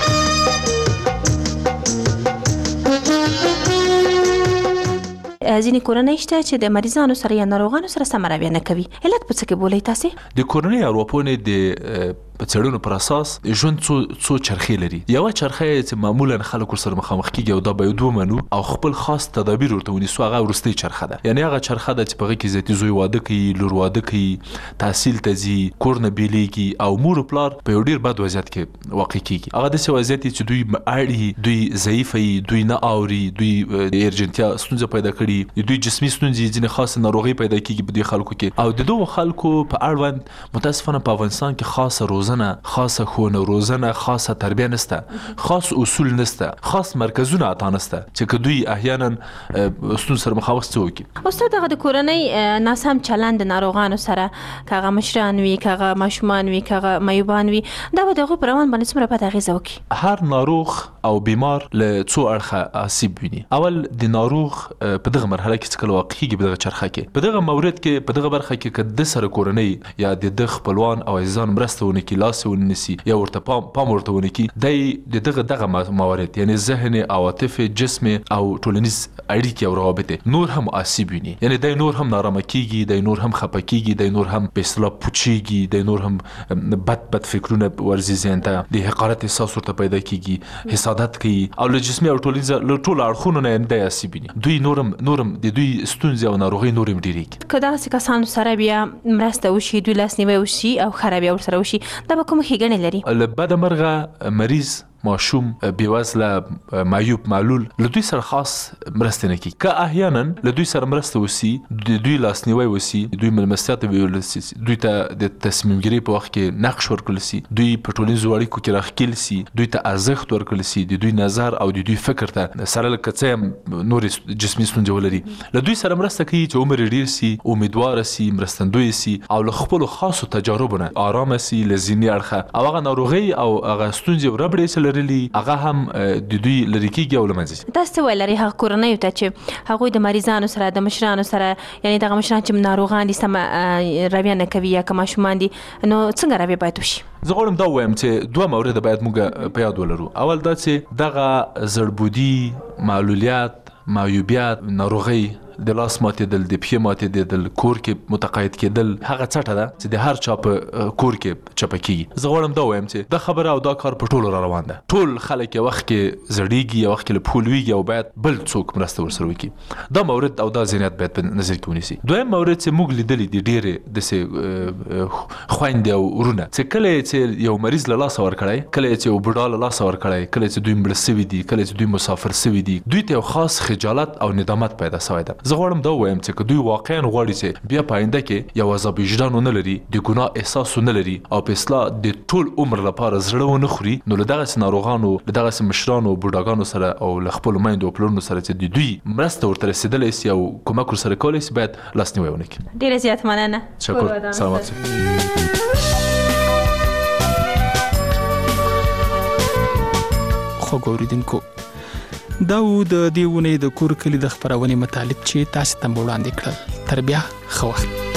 ځینې کورنۍ شته چې د مریضانو سره یا ناروغانو سره سمه رویه نه کوي علت په څه کې بولئ تاسې د کورنۍ ارواپوهنې د په څېړنو پر اساس ژوند څو څو چرخې لري یوه چرخه یې چې معمولا خلک ورسره مخامخ کېږي او دا باید ومنو او خپل خاص تدابیر ورته ونیسو هغه وروستۍ چرخه ده یعنې هغه چرخه ده چې په هغې کې زیاتي زوی واده کوي لور واده کوي تحصیل ته ځي کور نه بیلیږي او مور و پلار په یو ډېر بد وضعیت کې واقع کېږي هغه داسې وضعیت چې دوی اړ دوی ضعیفه وي دوی نه اوري دوی د ارجنټیا ستونزه پیدا کړي دوی جسمي ستونزې ځینې خاصه ناروغۍ پیدا کېږي په دې خلکو کې او د دغو خلکو په اړوند متاسفانه په افغانستان کې خاصه روزنه خاصه ښوونه روزنه خاصه تربیه نسته خاص اصول نسته خاص مرکزونه عطا نسته چې که دوی احیانا ستونزو سره مخامخ څه وکړي استاد هغه د کورنۍ ناسم چلند ناروغانو سره که هغه مشران وي که هغه ماشومان وي که هغه معیوبان وي دا به د هغوی په روان باندې څومره بد اغېزه وکړي هر ناروغ او بیمار له څو اړخه آسیب ویني اول د ناروغ په دغه مرحله کې چې کله واقع کېږي په دغه چرخه کې په دغه مورد کې په دغه برخه کې که د سره کورنۍ یا د ده خپلوان او عزیزان مرسته ونه کړي لاس یې ونه نیسي یا ورته پام پام ورته ونه کړي دی د دغه دغه موارد یعنی ذهن عواطف جسم او ټولنیز اړیکې او روابط نور هم آسیب ویني یعنی دی نور هم نارامه کېږي دی نور هم خفه کېږي دی نور هم په اصطلاح پوچېږي دی نور هم بد بد فکرونه ورځي ذهن ته د حقارت احساس ورته پیدا کېږي حسادت کوي او له جسمي او ټولنیز له ټولو اړخونو نه دی آسیب ویني دوی نورم نورم د دوی ستونزې او ناروغۍ نور هم ډېرېږي که دغسې کسانو سره بیا مرسته وشي دوی لاسنیوی وشي او ښه رویه ورسره وشي دا به کومې ښېګڼې لري له بده مرغه مریض ماشوم بیوزله معیوب معلول له دوی سره خاص مرسته نه کوي که احیانا له دوی سره مرسته وسی د دوی لاسنیوي وسی دوی ملمستیات ویول سي دوی ته د تصمیم ګیري په وخت کې نقش ورکړل سي دوی په ټولنیزو اړیکو کې راخکل سي دوی ته ارزښت ورکړل سي د دوی نظر او د دوی فکر ته سره لکه څه نور جسمي ستونزې ولري له دوی سره مرسته کوي چې عمر ډیر سي امیدوار سي مرستندوی سي او له خپل خاصو تجاربونه آرام سي لزینی اړخه او هغه ناروغي او هغه ستونزې وربړې سلرلي هغه هم د دوی لری کېږي او لمنځي تاسو ولري هغه کورنۍ ته چې هغه د مریضانو سره د مشرانو سره یعنی دغه مشران چې ناروغان دي سم رویه نه کوي یا کوم شومان دي نو څنګه رویه باید وشي زه غواړم دا ووایم چې دوه مورد باید موږ په یاد ولرو اول دا چې دغه زړبودي معلولیت معیوبیت ناروغي د لاس ماتېدل د پښې ماتېدل کور کې متقاعد کېدل هغه څټه ده چې د هر چا په کور کې چپه کېږي زه غواړم دا ووایم چې دا خبره او دا کار په ټولو را روان ده ټول خلک یو وخت کې زړیږي یو وخت کې له پښو لویږي او باید بل څوک مرسته ورسره وکړي دا مورد او دا ذهنیت باید په نظر کې ونیسي دویم مورد چې موږ لیدلي دي ډېرې داسې خویندې او ورونه چې کله چې یو مریض له لاسه ورکړی کله چې یو بوډا له لاسه ورکړی کله چې دوی مړه سوي دي کله چې دوی مسافر سوي دي دوی ته یو خاص خجالت او ندامت پیدا سوی ده زه غواړم دا ووایم چې که دوی واقعا غواړي چې بیا په آینده کې یو عذاب وجدان ونه لري د ګناه احساس ونه لري او په اصلاح د ټول عمر لپاره زړه ونه خوري نو له دغسې ناروغانو له دغسې مشرانو بوډاګانو سره او له خپلو میندو او پلرونو سره چې د دوی مرسته ورته رسېدلی سي او کومک ورسره کولی سي باید لاسنیوی ونه کړي ډېره زیات مننه شکر سلامت خوږ اورېدونکو دا و د دې اونۍ د کور کلي د خپرونې مطالب چې تاسې ته مو وړاندې کړل تر بیا ښه وخت